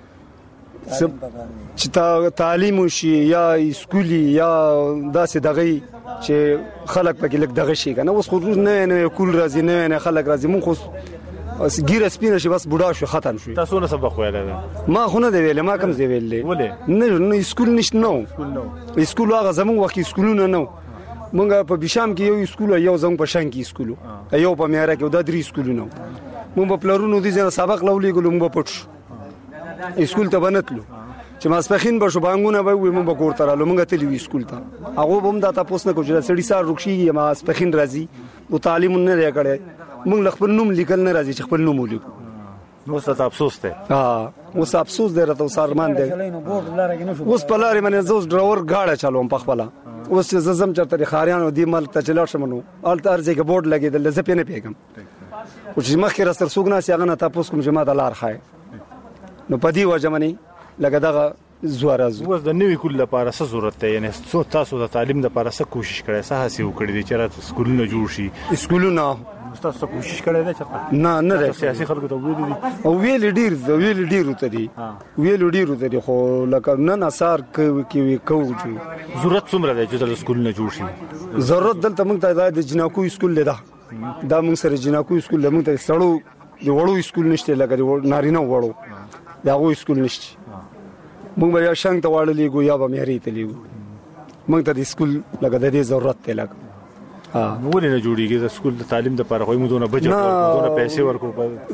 چې تعلیم شي یا اسکولي یا داسې دغه چې خلک پکې لګ دغه شي کنه. اوس خو نه کول راځي نه خلک راځي مونږ خو ګیره سپینه شي بس بوډا شو ختم شو. تاسو نه سبق ویل ما خو نه دی ویل ما کوم دی ویل نه اسکول نشته نو اسکول هغه زموږ وخت اسکولونه نو مونږ په بشام کې یو اسکول یو زموږ په شان کې اسکول یو په میاره کې دا درې اسکولونه مونږ په پلرونو دي ځنه سبق لولې ګلم په پټ اسکول ته بنتلو چې ما سپخین به شوبانګونه به وي مونږ کوړ ترالو مونږ ته لیو اسکول ته هغه هم دا تاسو نه کوجره سړی سار رخصي ما سپخین راځي او تعلیم نه لري کړي مونږ خپل نوم لیکل نه راځي چې خپل نوم ولیکو نو ست افسوس ته اوس افسوس دی راته سارمان دی اوس په لارې باندې زوس ډراور گاډه چالوم په خپل اوس زم چرته خاریانو دی ملک ته چلاړ شمنو الته ارزه کې بورډ لګیدل زه پینې پیګم او چې مخکې راستر سوګنا سیغه نه تاسو کوم جماعت لار خای نو پدی وجمنی لکه دغه زوارز اوس د نوې کول لپاره څه ضرورت دی یعنی تاسو د تعلیم لپاره څه کوشش کړئ څه هڅه وکړئ چې راته سکولونه جوړ شي سکولونه تاسو کوشش کړئ دا چرته نه سیاسي خلکو ته ویل دي او ویل ډیر ته دي خو لکه نن اثر کوي ضرورت څومره دی چې د سکولونه جوړ شي؟ ضرورت دلته موږ ته د جناکو سکول لیدا دا موږ سره جناکو سکول موږ ته سړو دی وړو سکول نشته لکه نارینه وړو دا غو سکول نشته موږ به شنګ ته واړلې ګو یا به مېری ته لیو موږ ته د سکول لکه د دې ضرورت ته لګ ولې نه جوړیږي د سکول د تعلیم لپاره خو موږ دونه بجټ ورکو پیسې ورکو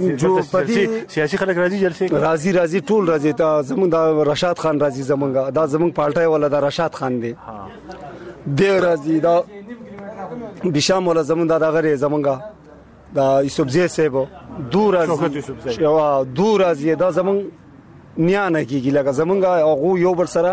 سیاسي خلک راځي ټول راځي ته زمونږ د رشاد خان راځي زمونږ دا زمونږ پالټای ولا د رشاد خان دی ډیر راځي دا بشام ولا زمونږ د غری زمونږ دا یوسفزی صاحب دور راځي دا زمونږ نیانه کیږي لکه زمونږ هغه یو بر سره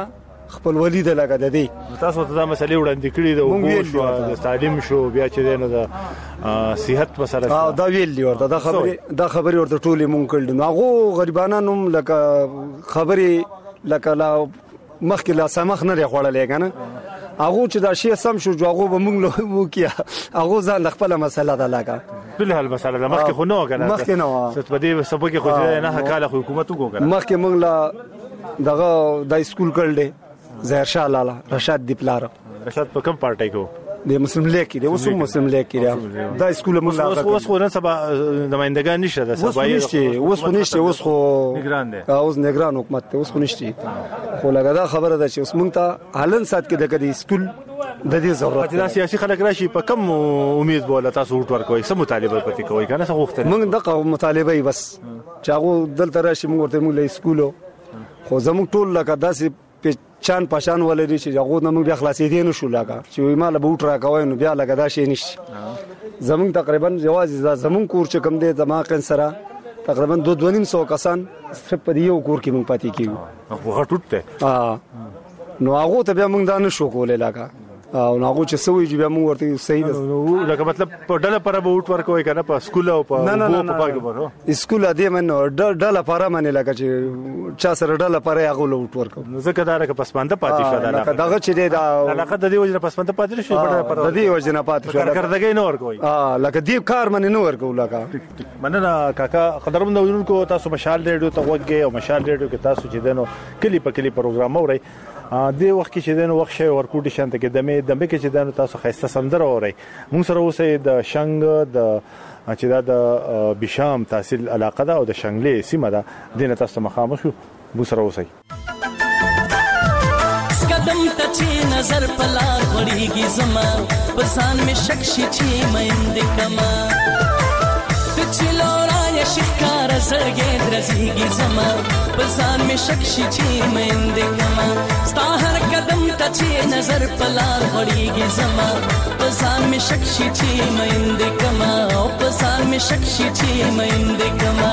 خپل ولید لګه د دې تاسو ته دا مسلې وړاندې کړې د وګورو د تعلیم شو بیا چې دینو د صحت مسله دا ویل دی ورته دا خبرې ورته ټولې مونږ کړل نو هغه غریبانو لکه خبرې لکه لا مخکې لا سمخ نه خوړلې کنه هغه چې دا شی سم شو هغه به مونږ له مو کیا هغه ځان خپل مسله ده لکه بل هل مسله مخکې خو نو کنه مخکې نو ست په دې سبب کې خو نه کاله حکومت وګورم مخکې مونږ لا دغه د سکول کړل ظاهر شاه لاله رشاد دی پلار رشاد په کوم پارټي کو د مسلم لیگ کې د اوسو مسلم لیگ کې دا سکول موږ اوس خو نن سبا نمائندګان نشته د سبا اوس خو نگران دي اوس نگران حکومت ته اوس خو نشته خو لګا دا خبره ده چې اوس موږ ته حالن سات کې د کدي سکول د دې ضرورت دا سیاسي خلک راشي په کم امید بوله تاسو وټ ورکوي سم مطالبه پتی کوي کنه څه غوښتل موږ دغه مطالبه بس چې هغه دلته راشي موږ ورته موږ له سکولو خو زموږ ټول لکه داسې چان پاشان ولري چې هغه نو بیا خلاصې دي نه شو لګا چې مال به وټ راکوي نو بیا لګا دا شي نشي زموږ تقریبا جواز زموږ کور چې کم دی دماغ سره تقریبا 2.5 کسان صرف په یو کور کې موږ پاتې کیو هغه ټوټه نو هغه ته بیا موږ دا نه شو کولای لګا او هغه چې سوي چې بیا موږ ورته صحیح ده لکه مطلب په ډله پر به وټ ورکوي کنه په سکول او په نه سکول دې منو ډله پر منه لکه چې چا سره ډله پر هغه وټ ورکو نو ځکه دا رکه پسمانده پاتې شو دا دغه چې دا علاقه د دې وجه پسمانده پاتې شو د دې وجه نه پاتې شو کارکردګي نه ورکوي لکه دې کار منه نه ورکو لکه مننه کاکا قدرمن نوونکو تاسو مشال ریډیو ته وګورئ او مشال ریډیو کې تاسو چې دنو کلی په کلی پروګرام اورئ د وخت کې چې دنو وخت شي ورکوټی شانته کې دمه کې چې دنو تاسو خسته سندره اورئ موږ سره اوسې د شنګ د چې دا د بشام تحصیل علاقه ده او د شنګلې سیمه ده دینه تاسو مخامخ شو موږ سره اوسئ قدم ته چې نظر پلار وړيږي زما پسان می شک شي چې مېند کما ته چې لورا یا شکار زړګې درځيږي زما پسان می شک شي چې مېند کما ستا هر قدم ته چې نظر پلار وړيږي زما پسان می شک شي چې مېند کما او پسان می شک شي چې مېند کما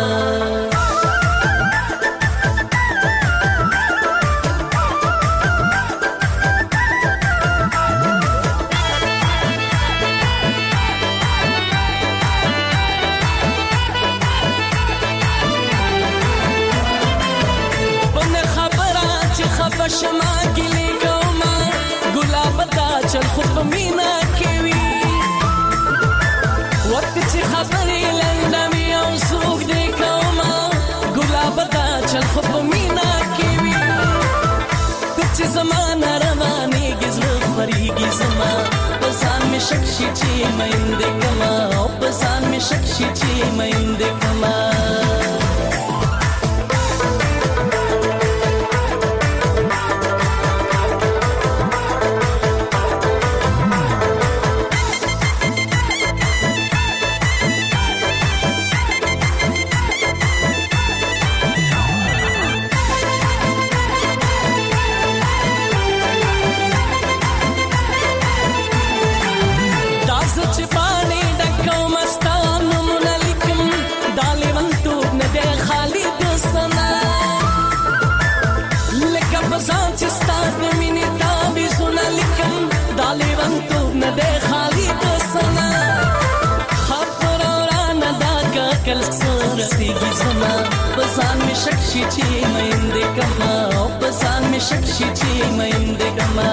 شما ګلې کوما ګلاب دا چل خو په مینا کې وی وخت چې خبرې لندمي او سوق دې کوما ګلاب دا چل خو په مینا کې وی چې زمانه رواني گزر فريږي زما پسان می شک شي چې مېند کما او پسان می شک شي چې مېند کما پسان می شک شي چې مېند کما او پسان می شک شي چې مېند کما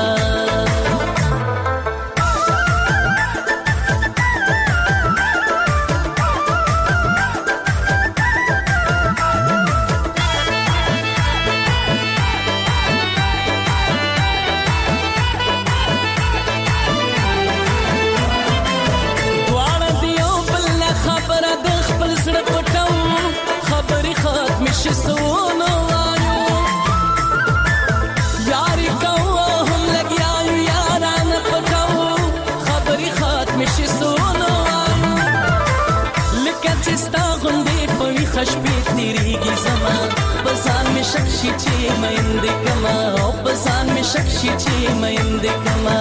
پسان می شک شي چې مېند کما او پسان می شک شي چې مېند کما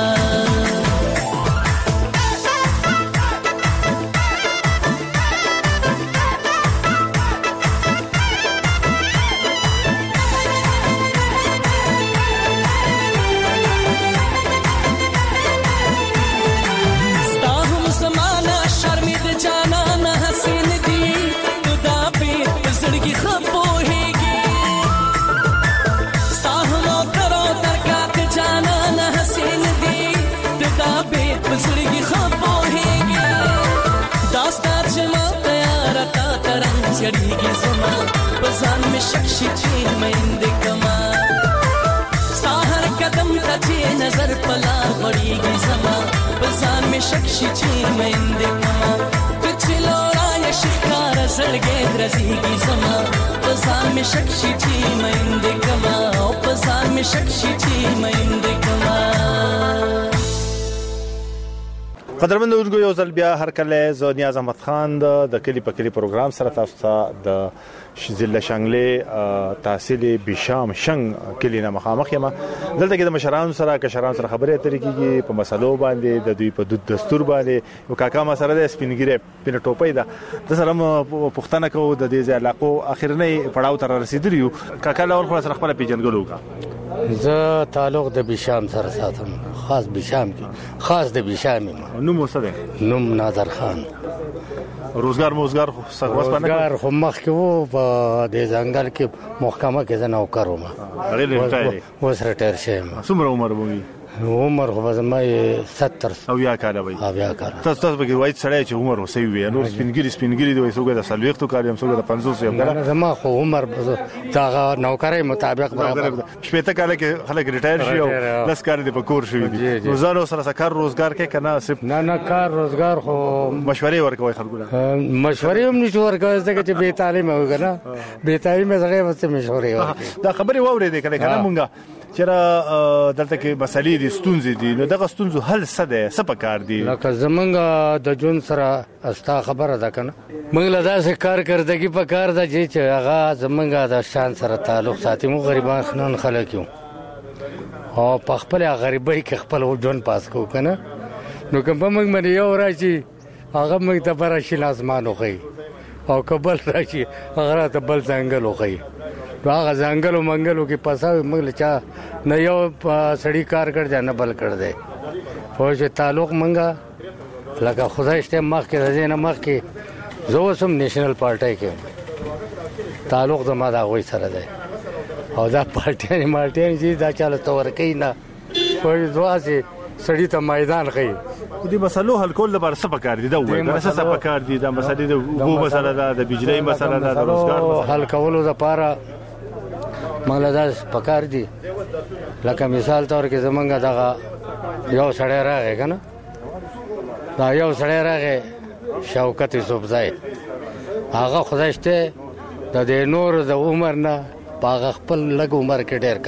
زړیږي زما په ځان مې شک شي چې میندې کما ستا هر قدم ته چې نظر په لار غوړېږي زما په ځان مې شک شي چې میندې کما که چې لورایه شي ښکاره زړګی درزېږي زما په ځان مې شک شي چې میندې کما او په ځان مې شک شي چې میندې کما. قدرمن اوسګو یو ځل بیا هر کله زه نیاز احمد خان د کلی په کلی پروګرام سره تاسو ته د ضلع شانګلې تحصیل بشام شنګ کلی نه مخامخ یم. دلته کې د مشرانو سره خبرې اترې کیږي په مسلو باندې د دوی په دستور باندې. یو کاکا ما سره د سپینګیره پینه ټوپۍ ده د سره پښتنه کو د دې علاقو اخرنۍ پړاو تر رسیدلی یو. کاکا لاول خو سره خپل پیژنګلو کا زه تعلق د بشام سره ساتم، خاص بشام کې خاص د بشام نوم څه دی؟ نوم نادر خان. روزګار خو سغواس باندې روزګار خو مخ کې وو په د ځنګل کې محکمه کې زه نوکر وم. اوس ریټایر شوم. څومره عمر وي؟ عمر خو زما 70 او یا کاله وي. تاسو به وایي سړی چې عمر وسوي وي نو سپینګری دی وایي څوګه د سلويختو کال هم څوګه د 500 یم. زما خو عمر دا نوکرای مطابق برابر شپته کاله کې خلک ریټایر شي او لس کال دی په کور شوی دي. روزانه سره کار روزګار کې کنه صرف نه کار روزګار خو مشورې ورکوي خلکو له مشورې هم نشو ورکوي ځکه چې بے تعلیم وي کنه بے تعلیم زغه وسته مشورې ورکوي. دا خبرې ووري دي کنه مونږه چیرې دلته کې مسلې دي ستونزې دي نو دغه ستونزو حل څه دی څه پکار دي؟ لکه زمونږ د جون سره استا خبره ده کنه موږ له داسې کار کردګي پکار ده چې هغه زمونږ د شان سره تعلق ساتي. مو غریبان خنان خلک یو او په خپل غریبۍ کې خپل جون پاس کو کنه نو کوم موږ باندې یو راشي هغه موږ ته پر شي لازمان وخی او قبل راشي هغه ته بل ځنګل وخی. هغه ځنګلو منګلو کې پساوي موږ چا نه یو سړی کار کړ ځنه بل کړ دی. خو چې تعلق منګه لکه خدای شته مخ کې راځي نه مخ کې زه اوسم نېشنل پارټي کې تعلق زما دا غوي سره دی او دا پارټي مالټي چې دا چاله تور کوي نه خو ځواسي سړی ته میدان کوي. دې مسلو حل کول لپاره څه پکار دي؟ دا وایي څه پکار دي؟ دا مسلې د وو مسله ده د بجلی مسله ده د روزګار حل کولو لپاره مله دا پکار دي. لکه مثال تور کې زمونږ دغه یو سړی راغی کنه دا یو سړی راغی شوکت یوسفزای هغه خدای شته د دې نور د عمر نه په خپل لږ عمر کې ډېر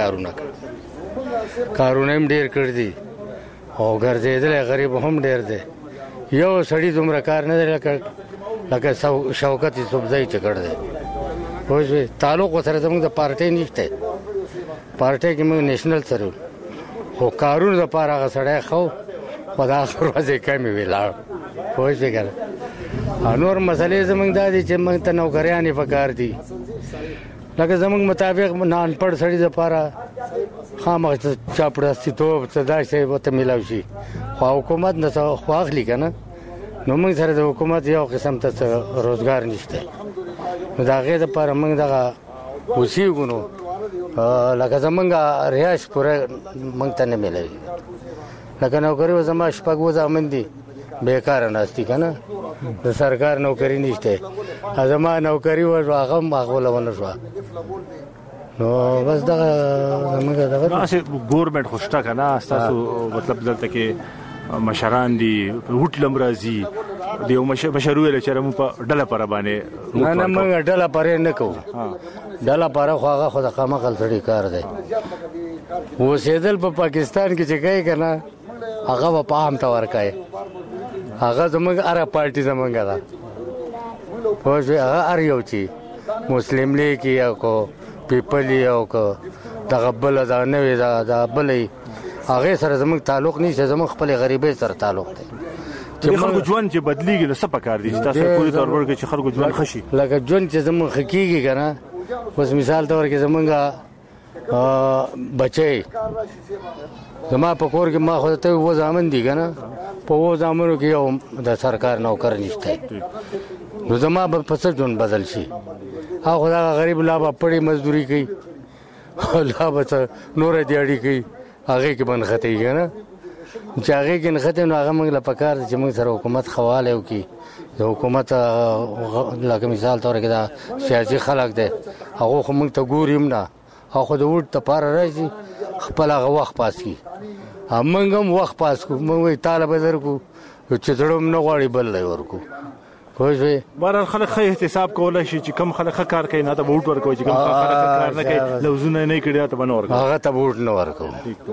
کارونه هم ډېر کړ دي او ګرځېدل غریب هم ډېر دی. یو سړی دومره کار نه دی لکه شوکت یوسفزای چې کړ دی. خو تعلق سره زموږ د پارټي نشته. پارټي کې موږ نېشنل سره خو کارونه د پاره هغه سړی خو خدا اخر ورځې کمې ویلاړ خو څه کړه. نور مسلې زموږ د دې چې موږ ته نوکریانې پکار دي لکه زموږ مطابق نه انپړ سړی د پاره خامخ چاپړستی توپ څه دا شی وته ملاوي شي خو حکومت نه خو اخلي کنه نو موږ سره د حکومت یو قسم ته روزګار نشته. دا غي د پر موږ دغه وسیګونو لکه زمونږ ریاش پوره موږ ته نه ملوي. لکه نوکری زما شپږ ځامن دي بیکار نهستی کنه د سرکار نوکری نشته. زما نوکری و هغه مغولونه شو نو بس دا زمونږ دغه ګورنمنت خوشتا کنه تاسو مطلب دلته کې مشران دي وټ لمرازي دی مشروع له چرمو په ډله پر باندې نه موږ ډله پرې نه کوو. ډله پر خو هغه خو د قامقل سړي کار دی. وسیدل په پاکستان کې چې کوي کنه هغه په عام تور کوي. هغه زموږ اره پارټي زموږ ده خو هغه ار یو چی مسلم لیگ یا کو پیپل یا کو دغه بل دا نوې دا بلې هغه سره زموږ تعلق نشته. زموږ خپل غریبۍ سره تعلق دی. چې خلکو ژوند چې بدلیږي نو څه پکار دي چې تاسو پوری تور ورګه چې خلکو ژوند خشي لکه ژوند چې زموږ حقيقي کنه. اوس مثال تور کې زموږ بچي زما په کور کې ما خو ته و ځامن دي کنه په و ځامنو کې یو د سرکار نوکر نشته نو زما په څه ژوند بدل شي. هغه دا غریب لا په پړې مزدوري کوي لا به نور دیاړي کوي هغه کې بن خته کنه چې هغه کې نخته نو هغه موږ له پکار چې موږ سره حکومت خواله وکي د حکومت لکه مثال تور کې دا سیاسي خلک دی هغه خو موږ ته ګوري هم نه هغه د ووټ لپاره راځي خپل هغه وخت پاس کړي موږ هم وخت پاس کړو موږ وایي طالب درکو چې زړه هم نه غواړي بل دی ورکو خو شوې بهرحال خلک ښه احتساب کولی شي چې کم خلک ښه کار کوي نه ته به ووټ ورکوي چې کم خلک کار نه کوي لوزونه نه کړي ته به نه ورکوي هغه ته به ووټ نه ورکوو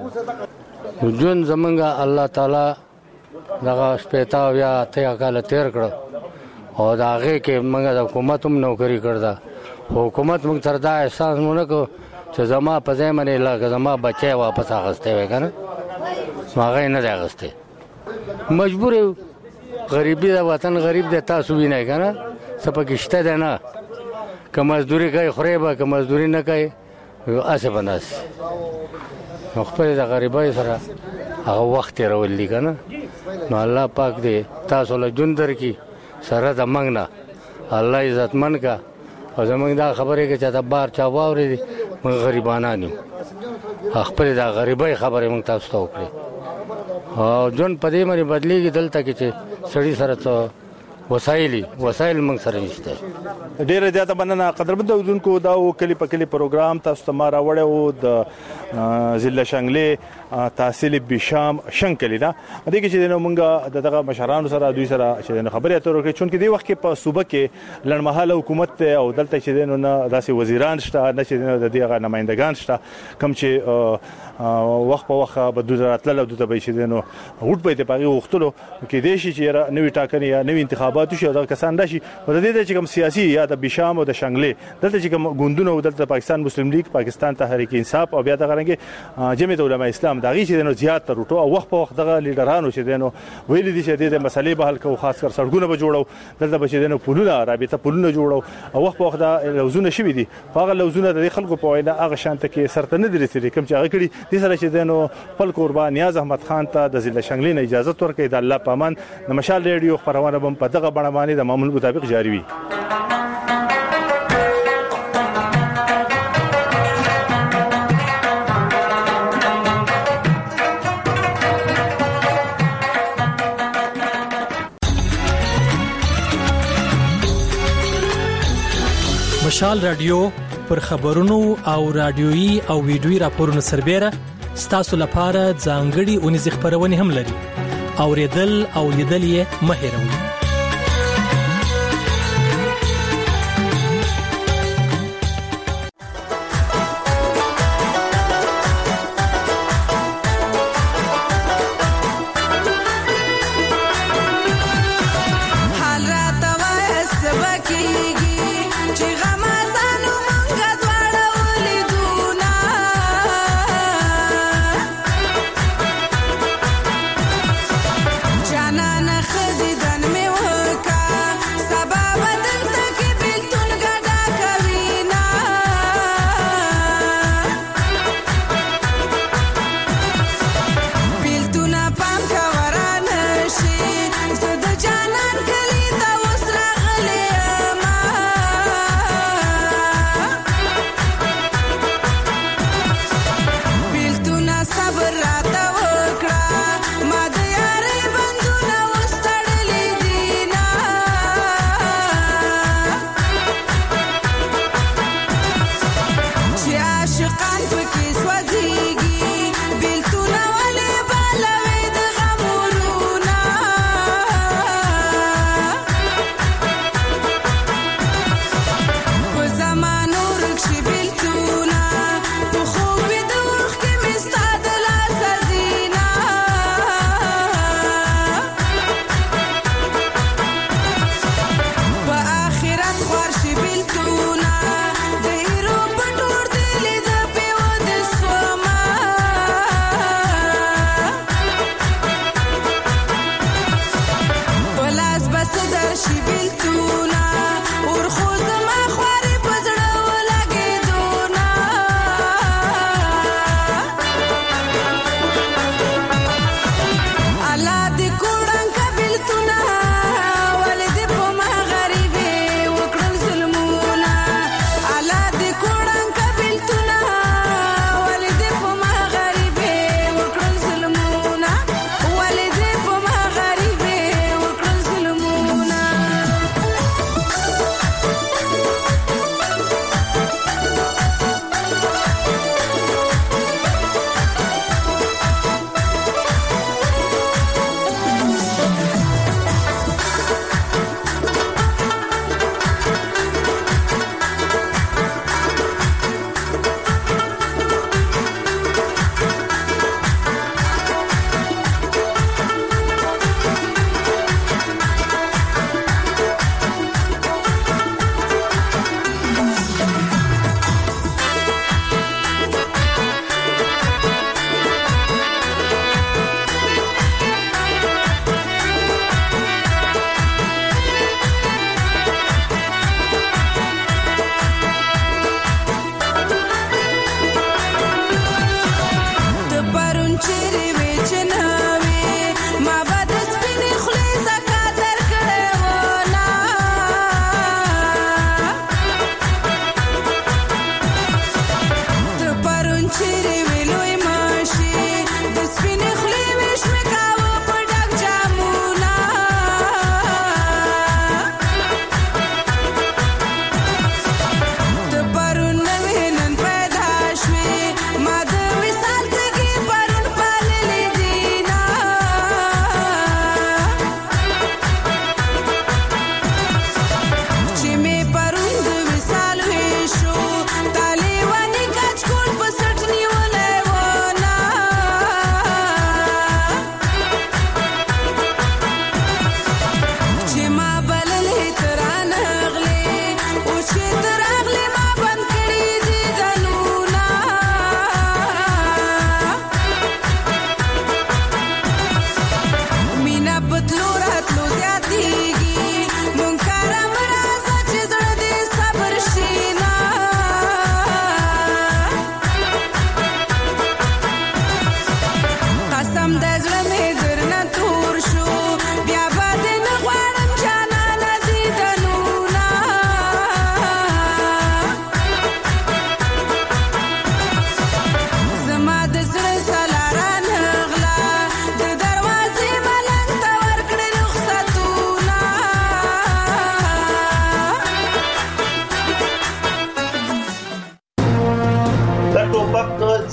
ژوند زمونږ الله تعالی دغه شپېته او یا اتیا کاله تېر کړه او د هغې کې موږ د حکومت هم نوکري کړ ده حکومت موږ سره دا احساس مو نه کړو چې زما په ځای باندې لکه زما بچی واپس اخیستی وی که نه نو هغه یې نه دی اخیستی مجبور یو غریبي د وطن غریب دی تاسو وینئ که نه څه پکې شته دی نه که مزدوري کوي خورې به که مزدوري نه کوي هسې به ناست نو خپل د غریبۍ سره هغه وخت تېرول دي که نه نو الله پاک دی تاسو له ژوند درکړي سره د موږ نه الله عزتمن که او زموږ دا خبرې که چاته بار چا واورېدي موږ غریبانان یو خپلې د غریبۍ خبرې موږ تاسو ته وکړې او ژوند په دې باندې بدلېږي دلته کې چې سړي سره څه وسایل موږ سره نشته ډیره زیاته مننه قدرمن اوریدونکو دا و کلی په کلی پروګرام تاسو ته ما راوړی و د ضلع شانګلې تحصیل بشام شنګ کلی نه دې کې چې موږ دغه مشرانو سره دوی سره چې خبرې اترې وکړې چونکې دې وخت کې په صوبه کې لړمحاله حکومت او دلته چې نه داسې وزیران شته نه چې د دې هغه نمائندگان شته کوم چې وخت په وخت به دوی راتلل او دوی به چې نو ووټ به د پاغي وختلو کې دې شي چې نوې ټاکنې یا نوې انتخابات شي دا کسان راشي او د دې چې کوم سیاسي یا د بشام او د شانګلې دلته چې کوم ګوندونه دلته پاکستان مسلم لیگ پاکستان تحریک انصاف او بیا دغه رنګ جمعیت علماء اسلام دغه چې نو زیات تر ټو او وخت په وخت دغه لیډرانو چې نو ویل دي چې د مسلې به حل کوو خاص کر سړکونه به جوړو دلته به چې نو پلونه رابطه پلونه جوړو او وخت په وخت دا لوزونه شوي دي هغه لوزونه د خلکو په وینا هغه شانته کې سرته نه درېږي کوم چې هغه کړي دي سره چې نو خپل قربان نیاز احمد خان ته د ضلع شانګلې نه اجازه ورکړي د الله پامان د مشال ریډیو خبرونه هم په دغه بڼه باندې د معمول مطابق جاری وي مشال رادیو پر خبرونو او رادیويي او ویډیويي راپورونو سربېره ستاسو لپاره ځانګړي اونیز خبرونه هم لري اوریدل او لیدل یې مه هېروئ جانان خدي دن می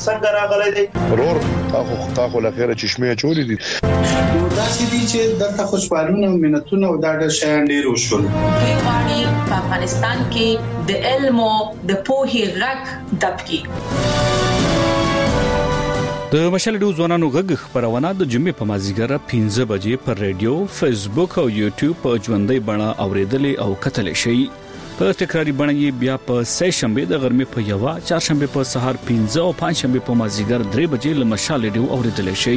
څنګه راغلی دی ورور تاسو له خیره چشمه چولې دي نو دا چې دلته خوشحالونه او منتونه او دا ډېر شیان ډېر وشول غواړي په افغانستان کې د علم او د پوهې غږ دبکي د مشال ډو ځوانانو غږ خبرونه د جمعې په مازیګر 15 بجې پر رادیو فیسبوک او یوټیوب په ژوندۍ بڼه اوریدلې او کتل شي په تکراری بڼه بیا په سه شنبه د غرمې په یوه چهارشنبه په سهار 15 او پنځشنبه په مازیګر 3 بجې له مشال ډو اوریدل شي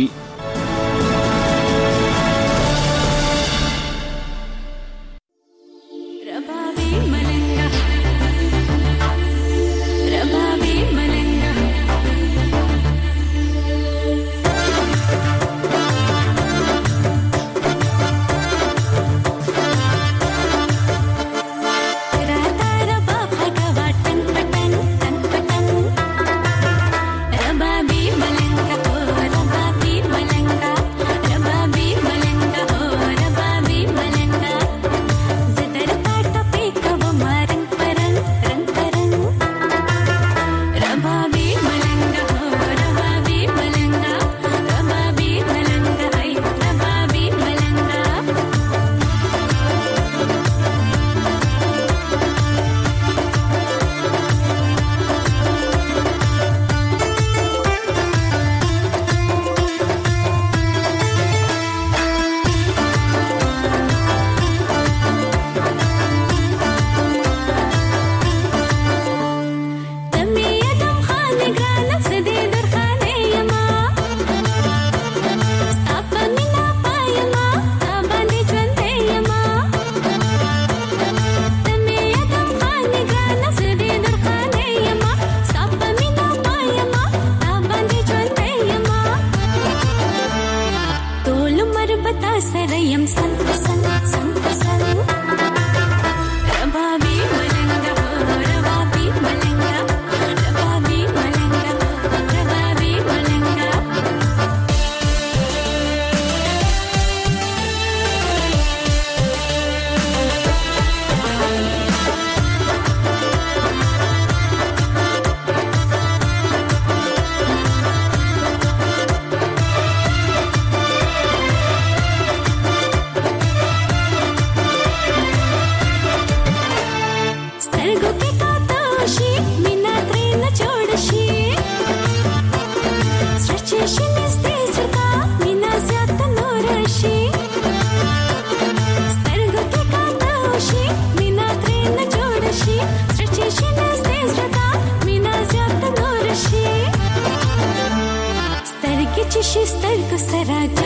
چې شستر کو سره